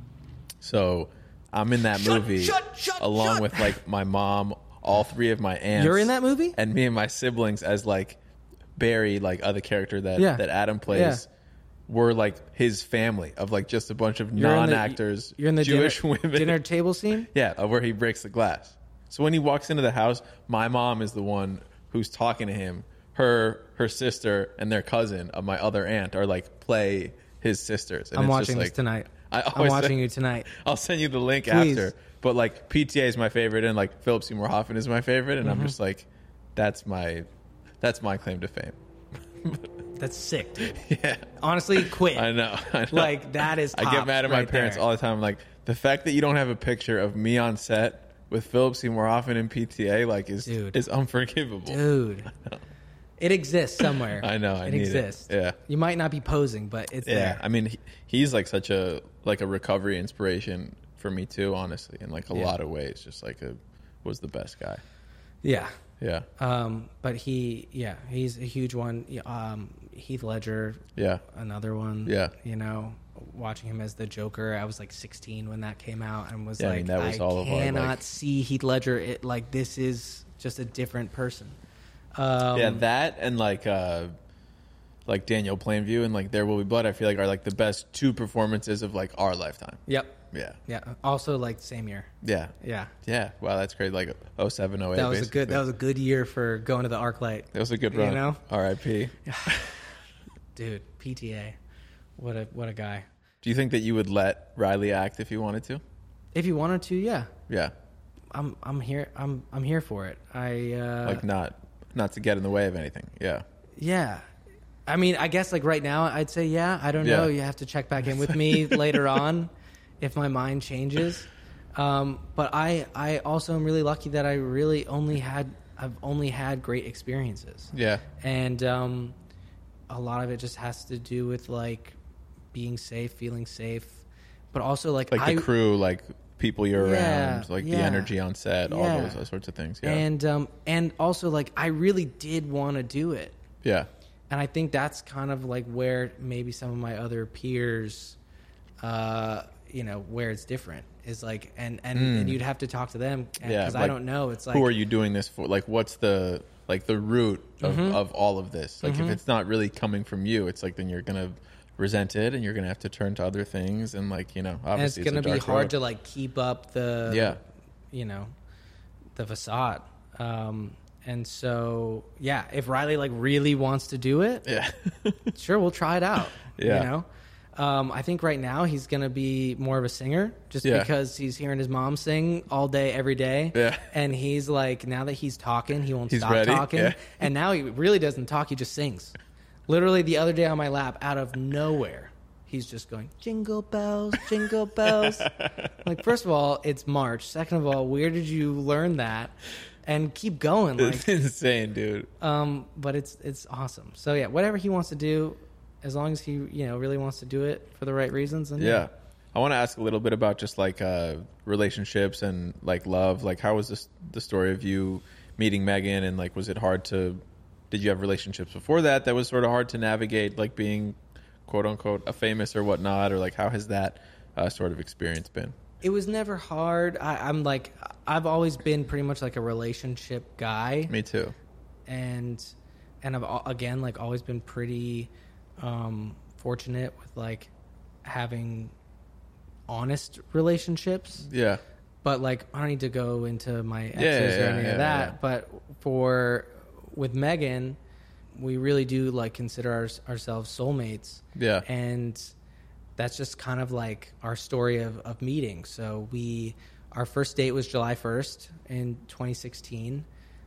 So I'm in that movie along with like my mom, all three of my aunts. You're in that movie? And me and my siblings as like Barry, like other character that Adam plays. Yeah. We're like his family of like just a bunch of non-actors, you're in the Jewish women. Dinner table scene? Yeah, where he breaks the glass. So when he walks into the house, my mom is the one who's talking to him. Her sister and their cousin of my other aunt are like play his sisters. And I'm it's watching just, like, this tonight. I'm watching you tonight. I'll send you the link Please. after. But like PTA is my favorite, and like Philip Seymour Hoffman is my favorite, and I'm just like, that's my claim to fame. That's sick, dude. Yeah. Honestly, quit. I know. Like, that is I get tops mad at my right parents there. all the time. I'm like, the fact that you don't have a picture of me on set with Philip Seymour Hoffman in PTA like is unforgivable. Dude. It exists somewhere. I know. It exists. Yeah. You might not be posing, but it's there. I mean, he's like such a recovery inspiration for me too, honestly, in like a lot of ways. Just like was the best guy. Yeah. Yeah. But he's a huge one. Heath Ledger. Yeah. Another one. Yeah. You know, watching him as the Joker. I was like 16 when that came out, and was Yeah, I like, mean, that was all of our, cannot like- see Heath Ledger. Like, this is just a different person. Yeah, that and like Daniel Plainview and like There Will Be Blood, I feel like are like the best two performances of like our lifetime. Yep. Yeah. Yeah. Also, like, same year. Yeah. Yeah. Yeah. Wow, that's great. Like 07, 08. That was basically. a good year for going to the ArcLight. That was a good run. You know? R.I.P. Dude, PTA. What a guy. Do you think that you would let Riley act if you wanted to? If you wanted to, yeah. Yeah. I'm here. I'm here for it. Like not to get in the way of anything. Yeah. Yeah. I mean, I guess like right now I'd say yeah. I don't Yeah. know. You have to check back in with me later on if my mind changes. But I also am really lucky that I've only had great experiences. Yeah. And a lot of it just has to do with like being safe, feeling safe, but also like the crew, like people you're around, like the energy on set, all those sorts of things. Yeah. And also like I really did want to do it. Yeah. And I think that's kind of like where maybe some of my other peers, where it's different is like, and you'd have to talk to them because I don't know. It's like, who are you doing this for? Like, what's the root of all of this? Like, if it's not really coming from you, it's like then you're gonna resent it, and you're gonna have to turn to other things, and like obviously and it's gonna be hard road. to like keep up the the facade. And so, yeah, if Riley like really wants to do it, sure, we'll try it out. Yeah. I think right now he's going to be more of a singer just because he's hearing his mom sing all day, every day. Yeah. And he's like, now that he's talking, he won't He's stop ready. talking. Yeah. And now he really doesn't talk. He just sings. Literally the other day on my lap, out of nowhere, he's just going, jingle bells, jingle bells. Like, first of all, it's March. Second of all, where did you learn that? And keep going. Like, It's insane, dude. but it's awesome. So yeah, whatever he wants to do, as long as he really wants to do it for the right reasons. Then Yeah. I want to ask a little bit about just like relationships and like love. Like, how was the story of you meeting Megan, and like was it hard to? Did you have relationships before that was sort of hard to navigate, like being quote unquote a famous or whatnot, or like how has that sort of experience been? It was never hard. I've always been pretty much like a relationship guy. Me too. And I've again like always been pretty fortunate with like having honest relationships. Yeah. But like I don't need to go into my exes or any of that. Yeah. But with Megan, we really do like consider ourselves soulmates. Yeah. And that's just kind of like our story of meeting. So our first date was July 1st in 2016.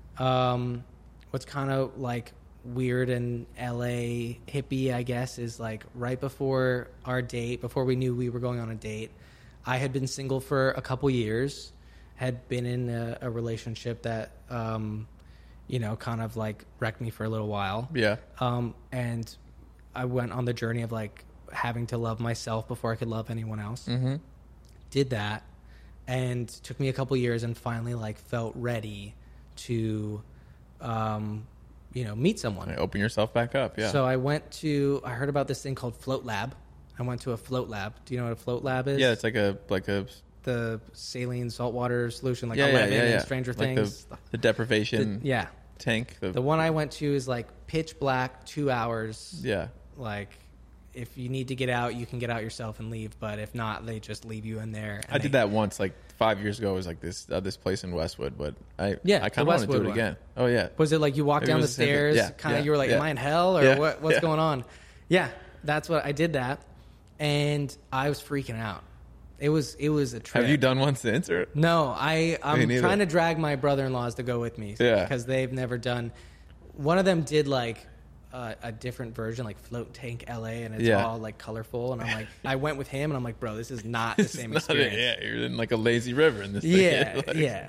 What's kind of like weird and LA hippie, I guess, is like right before our date, before we knew we were going on a date, I had been single for a couple years, had been in a relationship that kind of like wrecked me for a little while. Yeah. And I went on the journey of like having to love myself before I could love anyone else. Mm-hmm. Did that, and took me a couple years, and finally like felt ready to, meet someone. Open yourself back up. Yeah. So I heard about this thing called Float Lab. I went to a Float Lab. Do you know what a Float Lab is? Yeah, it's like a the saline saltwater solution, like yeah, Eleven yeah. and Stranger like Things. The deprivation Yeah. tank. The one I went to is like pitch black, 2 hours. Yeah. Like, if you need to get out, you can get out yourself and leave. But if not, they just leave you in there. I did that once, like 5 years ago. It was like this place in Westwood, but I kind of want to do it again. Oh yeah. Was it like you walk down the stairs? You were like, "Am I in hell or what's going on?" Yeah, that's what I did that, and I was freaking out. It was a trip. Have you done one since? Or? No, I'm trying to drag my brother-in-laws to go with me because they've never done. One of them did like a different version, like Float Tank LA, and it's all like colorful. And I'm like, I went with him, and I'm like, bro, this is not the same experience. You're in like a lazy river in this thing. Yeah.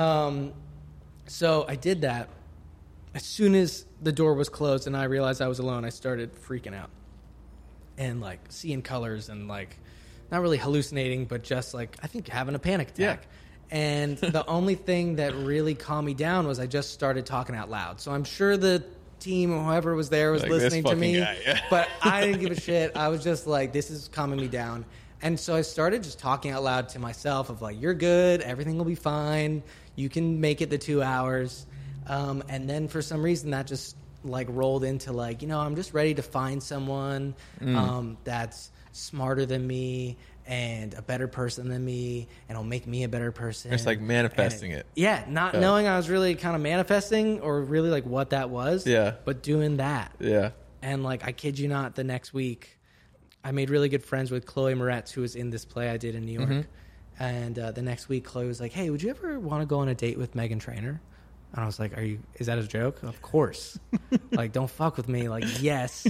So I did that. As soon as the door was closed and I realized I was alone, I started freaking out and like seeing colors and like not really hallucinating, but just like I think having a panic attack. Yeah. And the only thing that really calmed me down was I just started talking out loud. So I'm sure the team or whoever was there was like listening to me, but I didn't give a shit. I was just like, this is calming me down. And so I started just talking out loud to myself of like, you're good. Everything will be fine. You can make it the 2 hours. And then for some reason that just like rolled into like, I'm just ready to find someone that's smarter than me and a better person than me, and it'll make me a better person. It's like manifesting it. Yeah, not knowing I was really kind of manifesting or really like what that was. Yeah. But doing that. Yeah. And like, I kid you not, the next week, I made really good friends with Chloe Moretz, who was in this play I did in New York. Mm-hmm. And the next week, Chloe was like, "Hey, would you ever want to go on a date with Meghan Trainor?" And I was like, is that a joke? Of course. Like, don't fuck with me. Like, yes.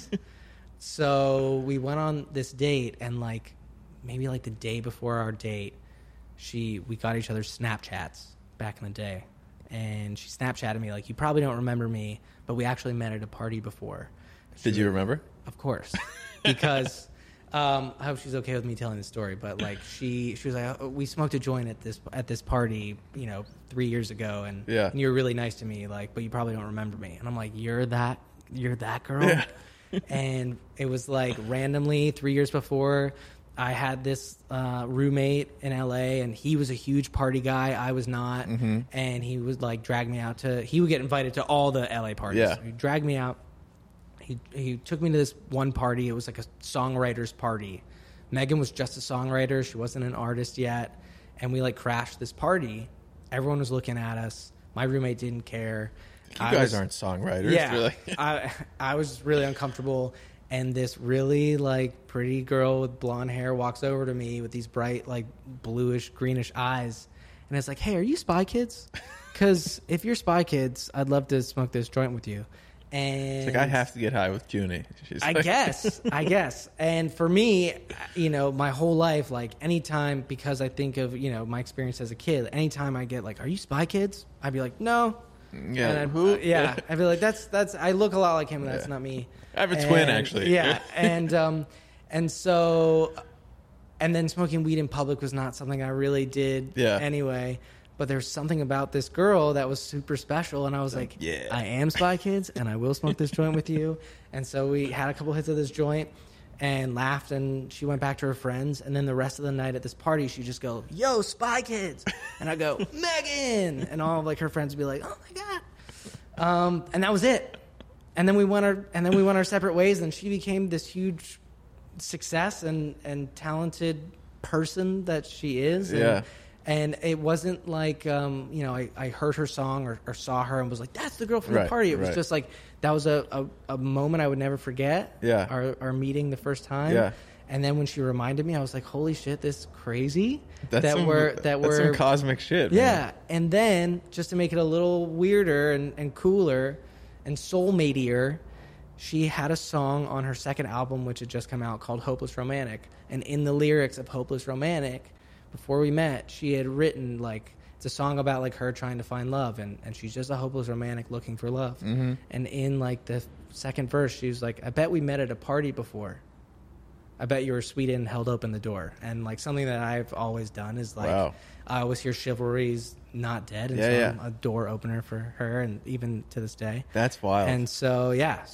So we went on this date, and like maybe like the day before our date, we got each other's Snapchats back in the day. And she Snapchatted me like, "You probably don't remember me, but we actually met at a party before." Did you remember? Of course. Because I hope she's okay with me telling the story, but like she was like, "Oh, we smoked a joint at this party, 3 years ago, and you were really nice to me, like, but you probably don't remember me." And I'm like, "You're that girl?" Yeah. And it was like randomly 3 years before, I had this roommate in LA, and he was a huge party guy. I was not. Mm-hmm. And he would like drag me out he would get invited to all the LA parties. Yeah. So he'd drag me out. He took me to this one party. It was like a songwriter's party. Meghan was just a songwriter. She wasn't an artist yet. And we like crashed this party. Everyone was looking at us. My roommate didn't care. You guys aren't songwriters. Yeah. Really. I was really uncomfortable. And this really like pretty girl with blonde hair walks over to me with these bright like bluish greenish eyes, and it's like, "Hey, are you Spy Kids? Because if you're Spy Kids, I'd love to smoke this joint with you." And it's like, I have to get high with Junie. I guess. And for me, my whole life, like anytime, because I think of my experience as a kid, anytime I get like, "Are you Spy Kids?" I'd be like, "No." Yeah. Who? I'd be like, that's. I look a lot like him, and that's not me. I have a twin, actually. Yeah, and then smoking weed in public was not something I really did anyway. But there's something about this girl that was super special, and I was like, I am Spy Kids, and I will smoke this joint with you. And so we had a couple hits of this joint and laughed, and she went back to her friends. And then the rest of the night at this party, she'd just go, "Yo, Spy Kids," and I go, "Meghan," and all of like her friends would be like, "Oh my god," and that was it. And then we went our separate ways, and she became this huge success and talented person that she is. And it wasn't like, I heard her song or saw her and was like, "That's the girl from the party." It was just like, that was a moment I would never forget. Yeah. Our meeting the first time. Yeah. And then when she reminded me, I was like, "Holy shit, this is crazy." That's some cosmic shit. Yeah. Man. And then just to make it a little weirder and cooler and soulmate-ier, she had a song on her second album, which had just come out, called "Hopeless Romantic." And in the lyrics of "Hopeless Romantic," before we met, she had written like, It's a song about like her trying to find love, and she's just a hopeless romantic looking for love. Mm-hmm. And in like the second verse, she was like, I bet we met at a party before. I bet you were sweet and held open the door. And like something that I've always done is like, wow. I always hear chivalry's not dead. And so I'm a door opener for her, and even to this day. That's wild. And so,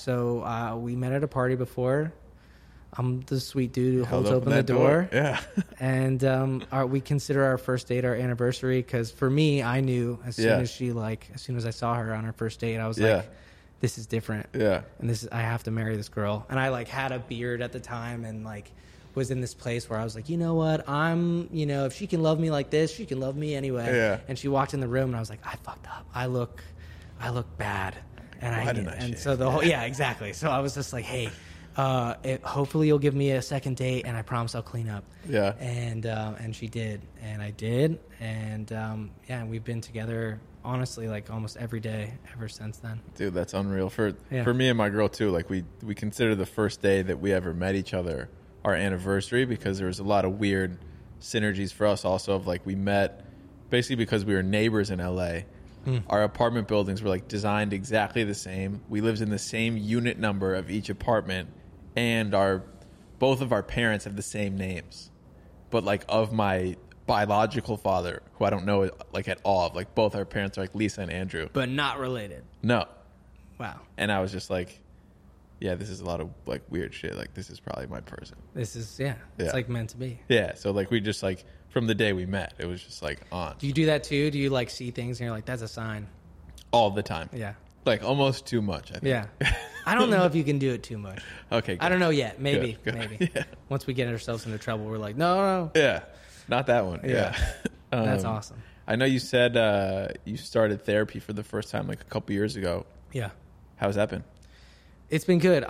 we met at a party before. I'm the sweet dude who holds open the door. Yeah. And we consider our first date our anniversary, because for me, I knew as soon as I saw her on our first date, I was like, this is different. Yeah. And I have to marry this girl. And I like had a beard at the time, and like was in this place where I was like, you know what? If she can love me like this, she can love me anyway. Yeah. And she walked in the room, and I was like, I fucked up. I look bad. And so the whole, exactly. So I was just like, hey, hopefully you'll give me a second date, and I promise I'll clean up. Yeah. And she did, and I did, and we've been together honestly like almost every day ever since then. Dude, that's unreal. For me and my girl too, like we consider the first day that we ever met each other our anniversary, because there was a lot of weird synergies for us also of like we met basically because we were neighbors in LA. Our apartment buildings were like designed exactly the same. We lived in the same unit number of each apartment, and both of our parents have the same names. But like of my biological father, who I don't know like at all, like both our parents are like Lisa and Andrew. But not related. No. Wow. And I was just like, yeah, this is a lot of like weird shit. Like this is probably my person. This is, it's like meant to be. Yeah. So like we just like, from the day we met, it was just like on. Do you do that too? Do you like see things and you're like, that's a sign? All the time. Yeah. Like almost too much, I think. Yeah. I don't know if you can do it too much. Okay. Good. I don't know yet. Maybe. Good. Maybe. Yeah. Once we get ourselves into trouble, we're like, no. Yeah. Not that one. Yeah. That's awesome. I know you said you started therapy for the first time like a couple years ago. Yeah. How's that been? It's been good.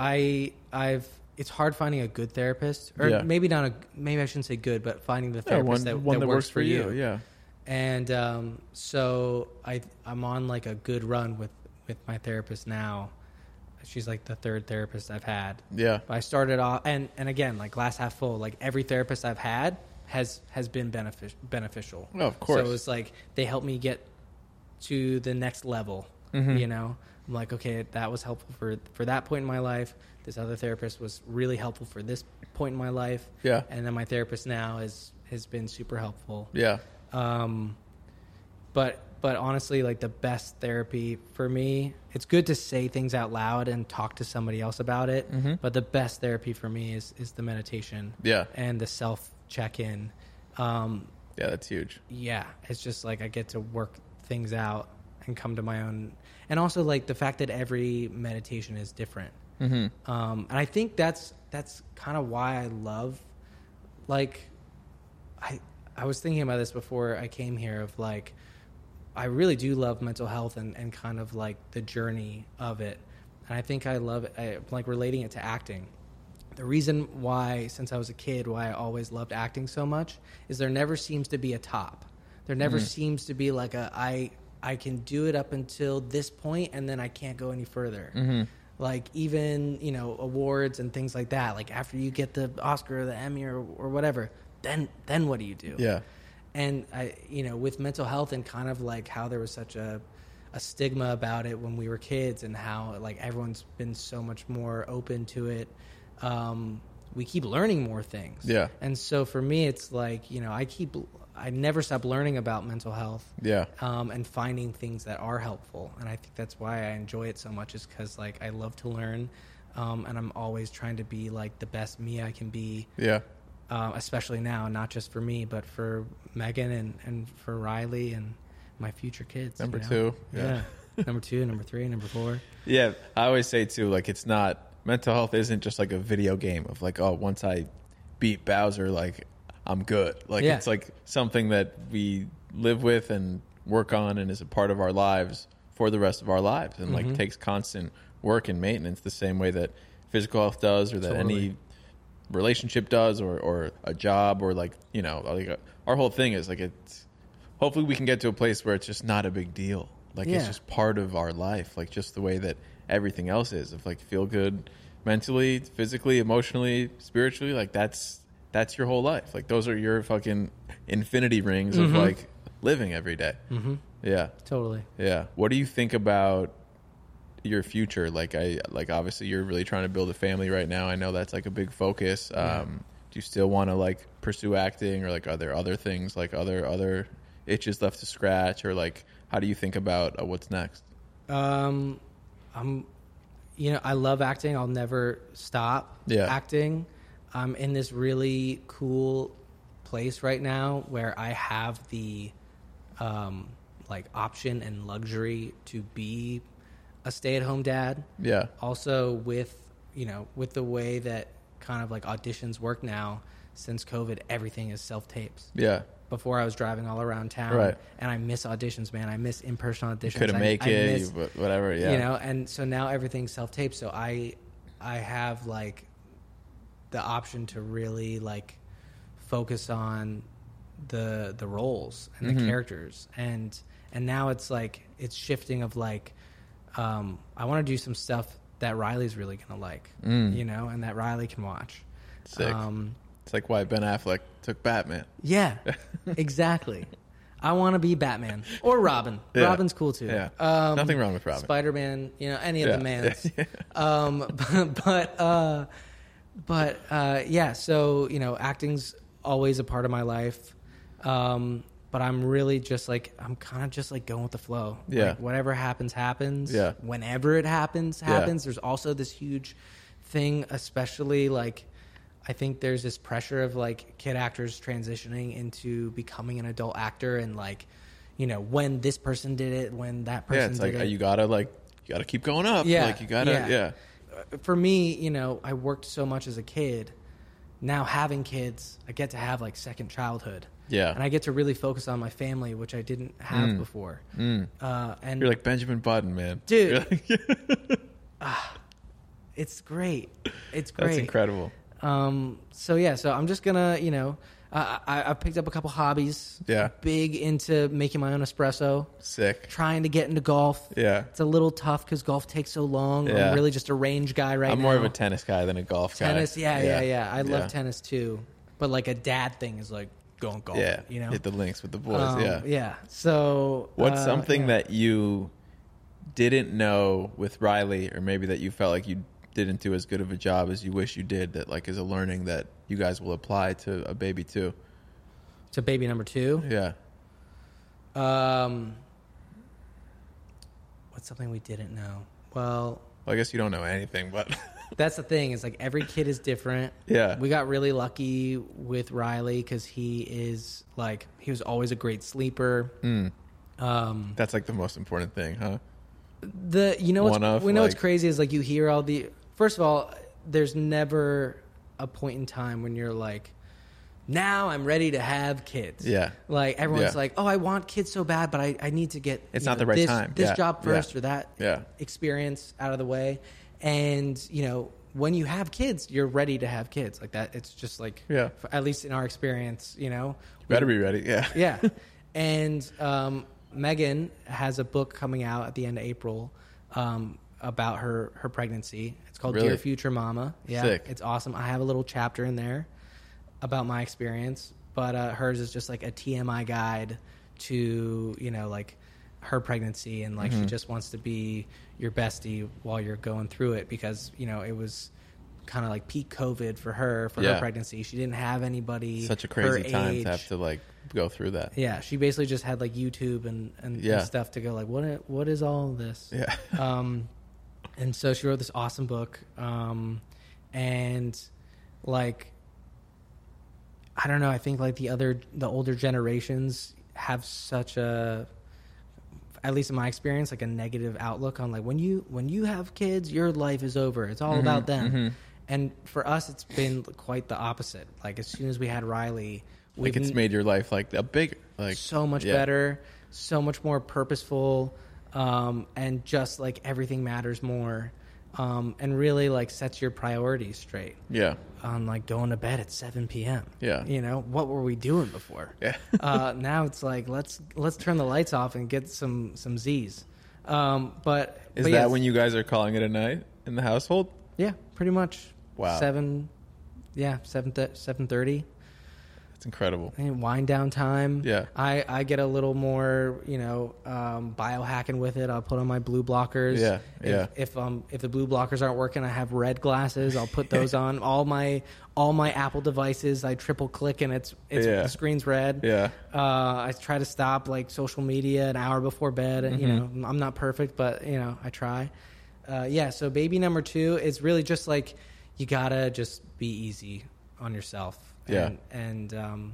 It's hard finding a good therapist, or maybe I shouldn't say good, but finding the therapist that works for you. Yeah. And so I'm on like a good run with my therapist now. She's like the third therapist I've had. Yeah. But I started off, and again, like glass half full. Like every therapist I've had has been beneficial. Oh, of course. So it's like they helped me get to the next level. Mm-hmm. You know, I'm like, okay, that was helpful for that point in my life. This other therapist was really helpful for this point in my life. Yeah. And then my therapist now has been super helpful. Yeah. But honestly, like the best therapy for me, it's good to say things out loud and talk to somebody else about it. Mm-hmm. But the best therapy for me is the meditation. Yeah. And the self check-in. Yeah, that's huge. Yeah. It's just like I get to work things out and come to my own. And also like the fact that every meditation is different. Mm-hmm. And I think that's kind of why I love, like, I was thinking about this before I came here of like, I really do love mental health and kind of like the journey of it. And I think I love it. I like relating it to acting. The reason why, since I was a kid, why I always loved acting so much is there never seems to be a top. There never seems to be like I can do it up until this point and then I can't go any further. Mm-hmm. Like even, awards and things like that. Like after you get the Oscar or the Emmy or whatever, then what do you do? Yeah. And with mental health and kind of like how there was such a stigma about it when we were kids and how like everyone's been so much more open to it. We keep learning more things. Yeah. And so for me, it's like, I never stop learning about mental health. Yeah. And finding things that are helpful. And I think that's why I enjoy it so much, is because like I love to learn. And I'm always trying to be like the best me I can be. Yeah. Especially now, not just for me, but for Megan and for Riley and my future kids. Number two. Yeah. Number 2, number 3, number 4. Yeah. I always say too, like mental health isn't just like a video game of like, oh, once I beat Bowser, like I'm good. Like it's like something that we live with and work on and is a part of our lives for the rest of our lives, and like takes constant work and maintenance the same way that physical health does, or that any relationship does, or a job, or like, like our whole thing is like, it's hopefully we can get to a place where it's just not a big deal. Like it's just part of our life, like just the way that everything else is. If like feel good mentally, physically, emotionally, spiritually, like that's your whole life. Like those are your fucking infinity rings of like living every day. Mm-hmm. Yeah. Totally. Yeah. What do you think about your future? Like obviously you're really trying to build a family right now. I know that's like a big focus. Do you still want to like pursue acting, or like are there other things, like other itches left to scratch, or like how do you think about what's next? I love acting. I'll never stop acting. I'm in this really cool place right now where I have the option and luxury to be a stay-at-home dad. Yeah. Also with the way that kind of like auditions work now, since COVID, everything is self-tapes. Yeah. Before I was driving all around town, right. And I miss auditions, man. I miss in-person auditions. Couldn't make it, whatever. Yeah. And so now everything's self-taped. So I have like the option to really like focus on the roles and the characters, and now it's like it's shifting of like I want to do some stuff that Riley's really gonna like, and that Riley can watch. Sick. It's like why Ben Affleck took Batman. Yeah, exactly. I want to be Batman or Robin. Yeah. Robin's cool too. Yeah. Nothing wrong with Robin. Spider-Man, any of the mans. Yeah. So acting's always a part of my life. But I'm really just like, I'm kind of just like going with the flow. Yeah. Like whatever happens. Yeah. Whenever it happens. Yeah. There's also this huge thing, especially like, I think there's this pressure of like kid actors transitioning into becoming an adult actor, and like, when this person did it, when that person it's did like, it. you gotta keep going up. Yeah. Like you gotta, For me, I worked so much as a kid. Now having kids, I get to have like second childhood. Yeah. And I get to really focus on my family, which I didn't have before. And you're like Benjamin Button, man. Dude. It's great. It's great. That's incredible. So I'm just gonna, I picked up a couple hobbies. Yeah. Big into making my own espresso. Sick. Trying to get into golf. Yeah. It's a little tough because golf takes so long. Yeah. I'm really just a range guy right now. I'm more of a tennis guy than a golf guy. Tennis, yeah. I love tennis too. But like a dad thing is like going golf. Yeah. Hit the links with the boys. Yeah. So what's something that you didn't know with Riley, or maybe that you felt like you didn't do as good of a job as you wish you did, that like is a learning that you guys will apply to a baby too? To baby number 2? Yeah. What's something we didn't know? Well, I guess you don't know anything, but that's the thing, is like every kid is different. Yeah. We got really lucky with Riley because he was always a great sleeper. That's like the most important thing, huh? What's crazy is like you hear all the, first of all, there's never a point in time when you're like, now I'm ready to have kids. Yeah. Like everyone's like, oh, I want kids so bad, but I need to get it's not the right time. This job first or that Yeah. experience out of the way. And, when you have kids, you're ready to have kids like that. It's just like, at least in our experience, You better be ready. Yeah. Yeah. And, Megan has a book coming out at the end of April about her pregnancy. It's called Dear Future Mama. Yeah, Sick. It's awesome. I have a little chapter in there about my experience, but hers is just like a TMI guide to, like her pregnancy, and like she just wants to be your bestie while you're going through it, because, it was kind of like peak COVID for her pregnancy. She didn't have anybody. Such a crazy time to have to like go through that. Yeah, she basically just had like YouTube and stuff to go like, what is all this? Yeah. And so she wrote this awesome book, and like, I don't know, I think like the older generations have such a, at least in my experience, like a negative outlook on like when you have kids, your life is over. It's all about them. And for us, it's been quite the opposite. Like as soon as we had Riley, it's made your life like a bigger, like so much better, so much more purposeful, and just like everything matters more, and really like sets your priorities straight. Yeah. On like going to bed at 7 p.m. Yeah. What were we doing before? Yeah. Now it's like let's turn the lights off and get some Z's. But that when you guys are calling it a night in the household? Yeah, pretty much. Wow. 7:30. It's incredible. And wind down time. Yeah. I get a little more, biohacking with it. I'll put on my blue blockers. Yeah. If the blue blockers aren't working, I have red glasses. I'll put those on. All my Apple devices, I triple click and it's the screen's red. Yeah. I try to stop like social media an hour before bed. And, I'm not perfect, but I try. So baby number 2 is really just like, you gotta just be easy on yourself. And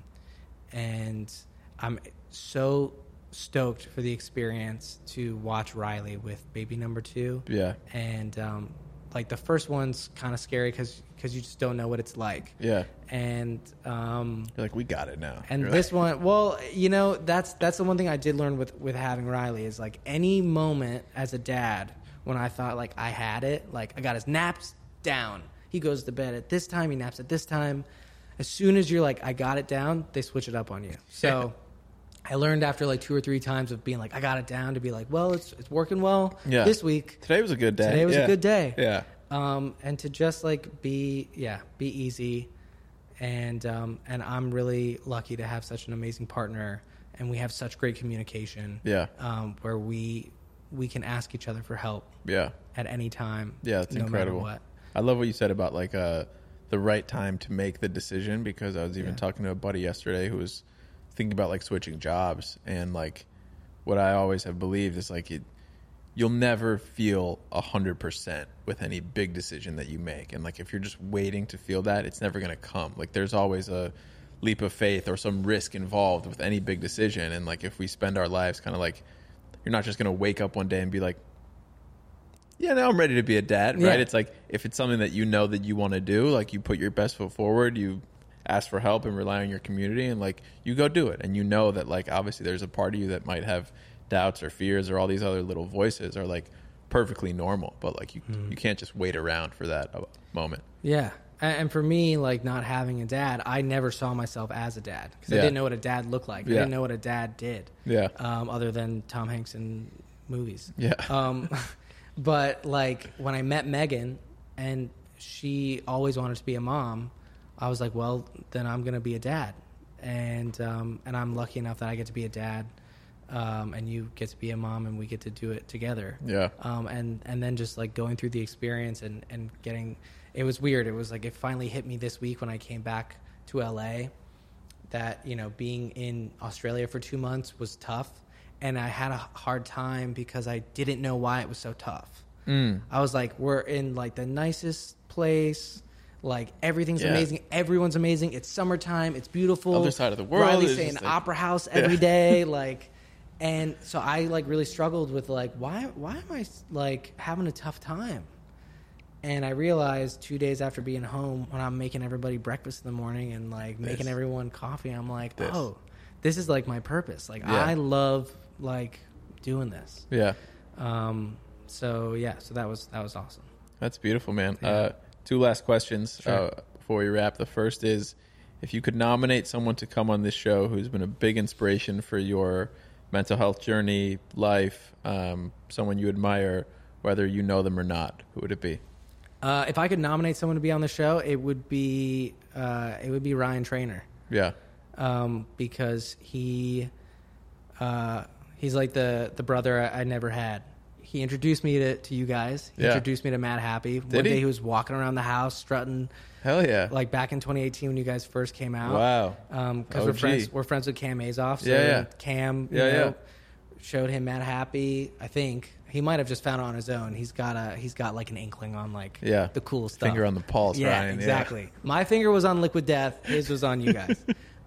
I'm so stoked for the experience to watch Riley with baby number 2. Yeah. And like the first one's kind of scary because you just don't know what it's like. Yeah. And you're like, we got it now. And you're this one, well, that's the one thing I did learn with having Riley is like any moment as a dad when I thought like I had it, like I got his naps down. He goes to bed at this time. He naps at this time. As soon as you're like, I got it down, they switch it up on you. So I learned after like 2 or 3 times of being like, I got it down, to be like, well, it's working well this week. Today was a good day. Today was a good day. Yeah. And to just like be easy. And I'm really lucky to have such an amazing partner, and we have such great communication. Yeah. Where we can ask each other for help. Yeah. At any time. Yeah, it's incredible. Matter what. I love what you said about like the right time to make the decision, because I was even talking to a buddy yesterday who was thinking about like switching jobs, and like what I always have believed is like you'll never feel 100% with any big decision that you make, and like if you're just waiting to feel that, it's never going to come. Like there's always a leap of faith or some risk involved with any big decision, and like if we spend our lives kind of like, you're not just going to wake up one day and be like, yeah, now I'm ready to be a dad, right? It's like, if it's something that you know that you want to do, like you put your best foot forward, you ask for help and rely on your community, and like you go do it. And you know that like obviously there's a part of you that might have doubts or fears, or all these other little voices are like perfectly normal, but like you can't just wait around for that moment. Yeah. And for me, like not having a dad, I never saw myself as a dad because I didn't know what a dad looked like. I didn't know what a dad did. Yeah. Other than Tom Hanks in movies. Yeah. But like when I met Megan and she always wanted to be a mom, I was like, well, then I'm going to be a dad. And I'm lucky enough that I get to be a dad. And you get to be a mom, and we get to do it together. Yeah. And then just like going through the experience and getting, it was weird. It was like, it finally hit me this week when I came back to LA that, being in Australia for 2 months was tough. And I had a hard time because I didn't know why it was so tough. I was like, we're in like the nicest place. Like everything's amazing. Everyone's amazing. It's summertime. It's beautiful. Other side of the world. Riley's saying like, opera house every day. Like, and so I like really struggled with like, why am I like having a tough time? And I realized 2 days after being home, when I'm making everybody breakfast in the morning and like making everyone coffee, I'm like, oh, this is like my purpose. Like I love like doing this. Yeah. So that was awesome. That's beautiful, man. Yeah. 2 last questions before we wrap. The first is, if you could nominate someone to come on this show who's been a big inspiration for your mental health journey, life, someone you admire, whether you know them or not, who would it be? If I could nominate someone to be on the show, it would be Ryan Trainer. Yeah. Because he's like the brother I never had. He introduced me to you guys. He introduced me to Mad Happy. One day he was walking around the house strutting. Hell yeah. Like back in 2018 when you guys first came out. Wow. Because we're friends with Cam Azoff. So Cam showed him Mad Happy. I think he might have just found it on his own. He's got like an inkling on like the cool stuff. Finger on the pulse, Ryan. Exactly. Yeah. My finger was on Liquid Death. His was on you guys.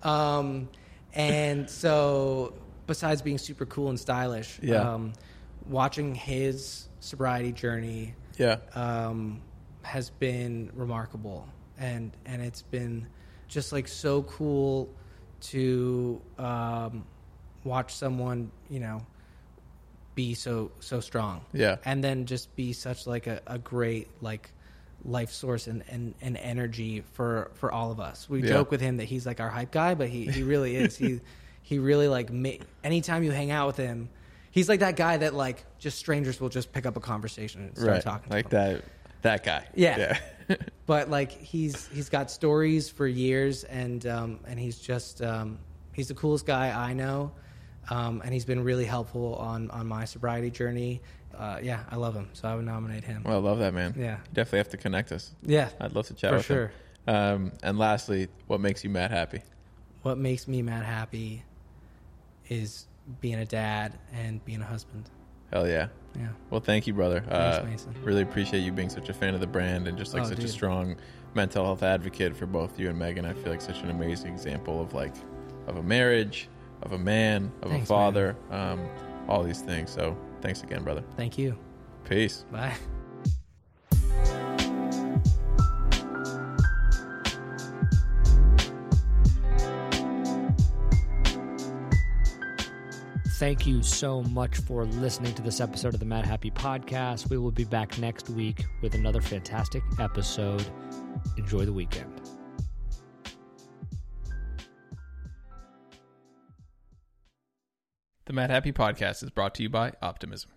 And so besides being super cool and stylish, watching his sobriety journey has been remarkable, and it's been just like so cool to watch someone be so strong, and then just be such like a great like life source and energy for all of us. We joke with him that he's like our hype guy, but he really is. He really like anytime you hang out with him, he's like that guy that like just strangers will just pick up a conversation and start talking to like him. That guy. Yeah. But like he's got stories for years, and he's just he's the coolest guy I know, and he's been really helpful on my sobriety journey. Yeah, I love him, so I would nominate him. Well, I love that, man. Yeah. You definitely have to connect us. Yeah, I'd love to chat for with sure. him. And lastly, what makes you mad happy? What makes me mad happy is being a dad and being a husband. Hell yeah. Yeah. Well, thank you, brother. Thanks, Mason. Really appreciate you being such a fan of the brand and just like such a strong mental health advocate for both you and Megan. I feel like such an amazing example of like of a marriage, of a man, of a father, all these things. So thanks again, brother. Thank you. Peace. Bye. Thank you so much for listening to this episode of the Mad Happy Podcast. We will be back next week with another fantastic episode. Enjoy the weekend. The Mad Happy Podcast is brought to you by Optimism.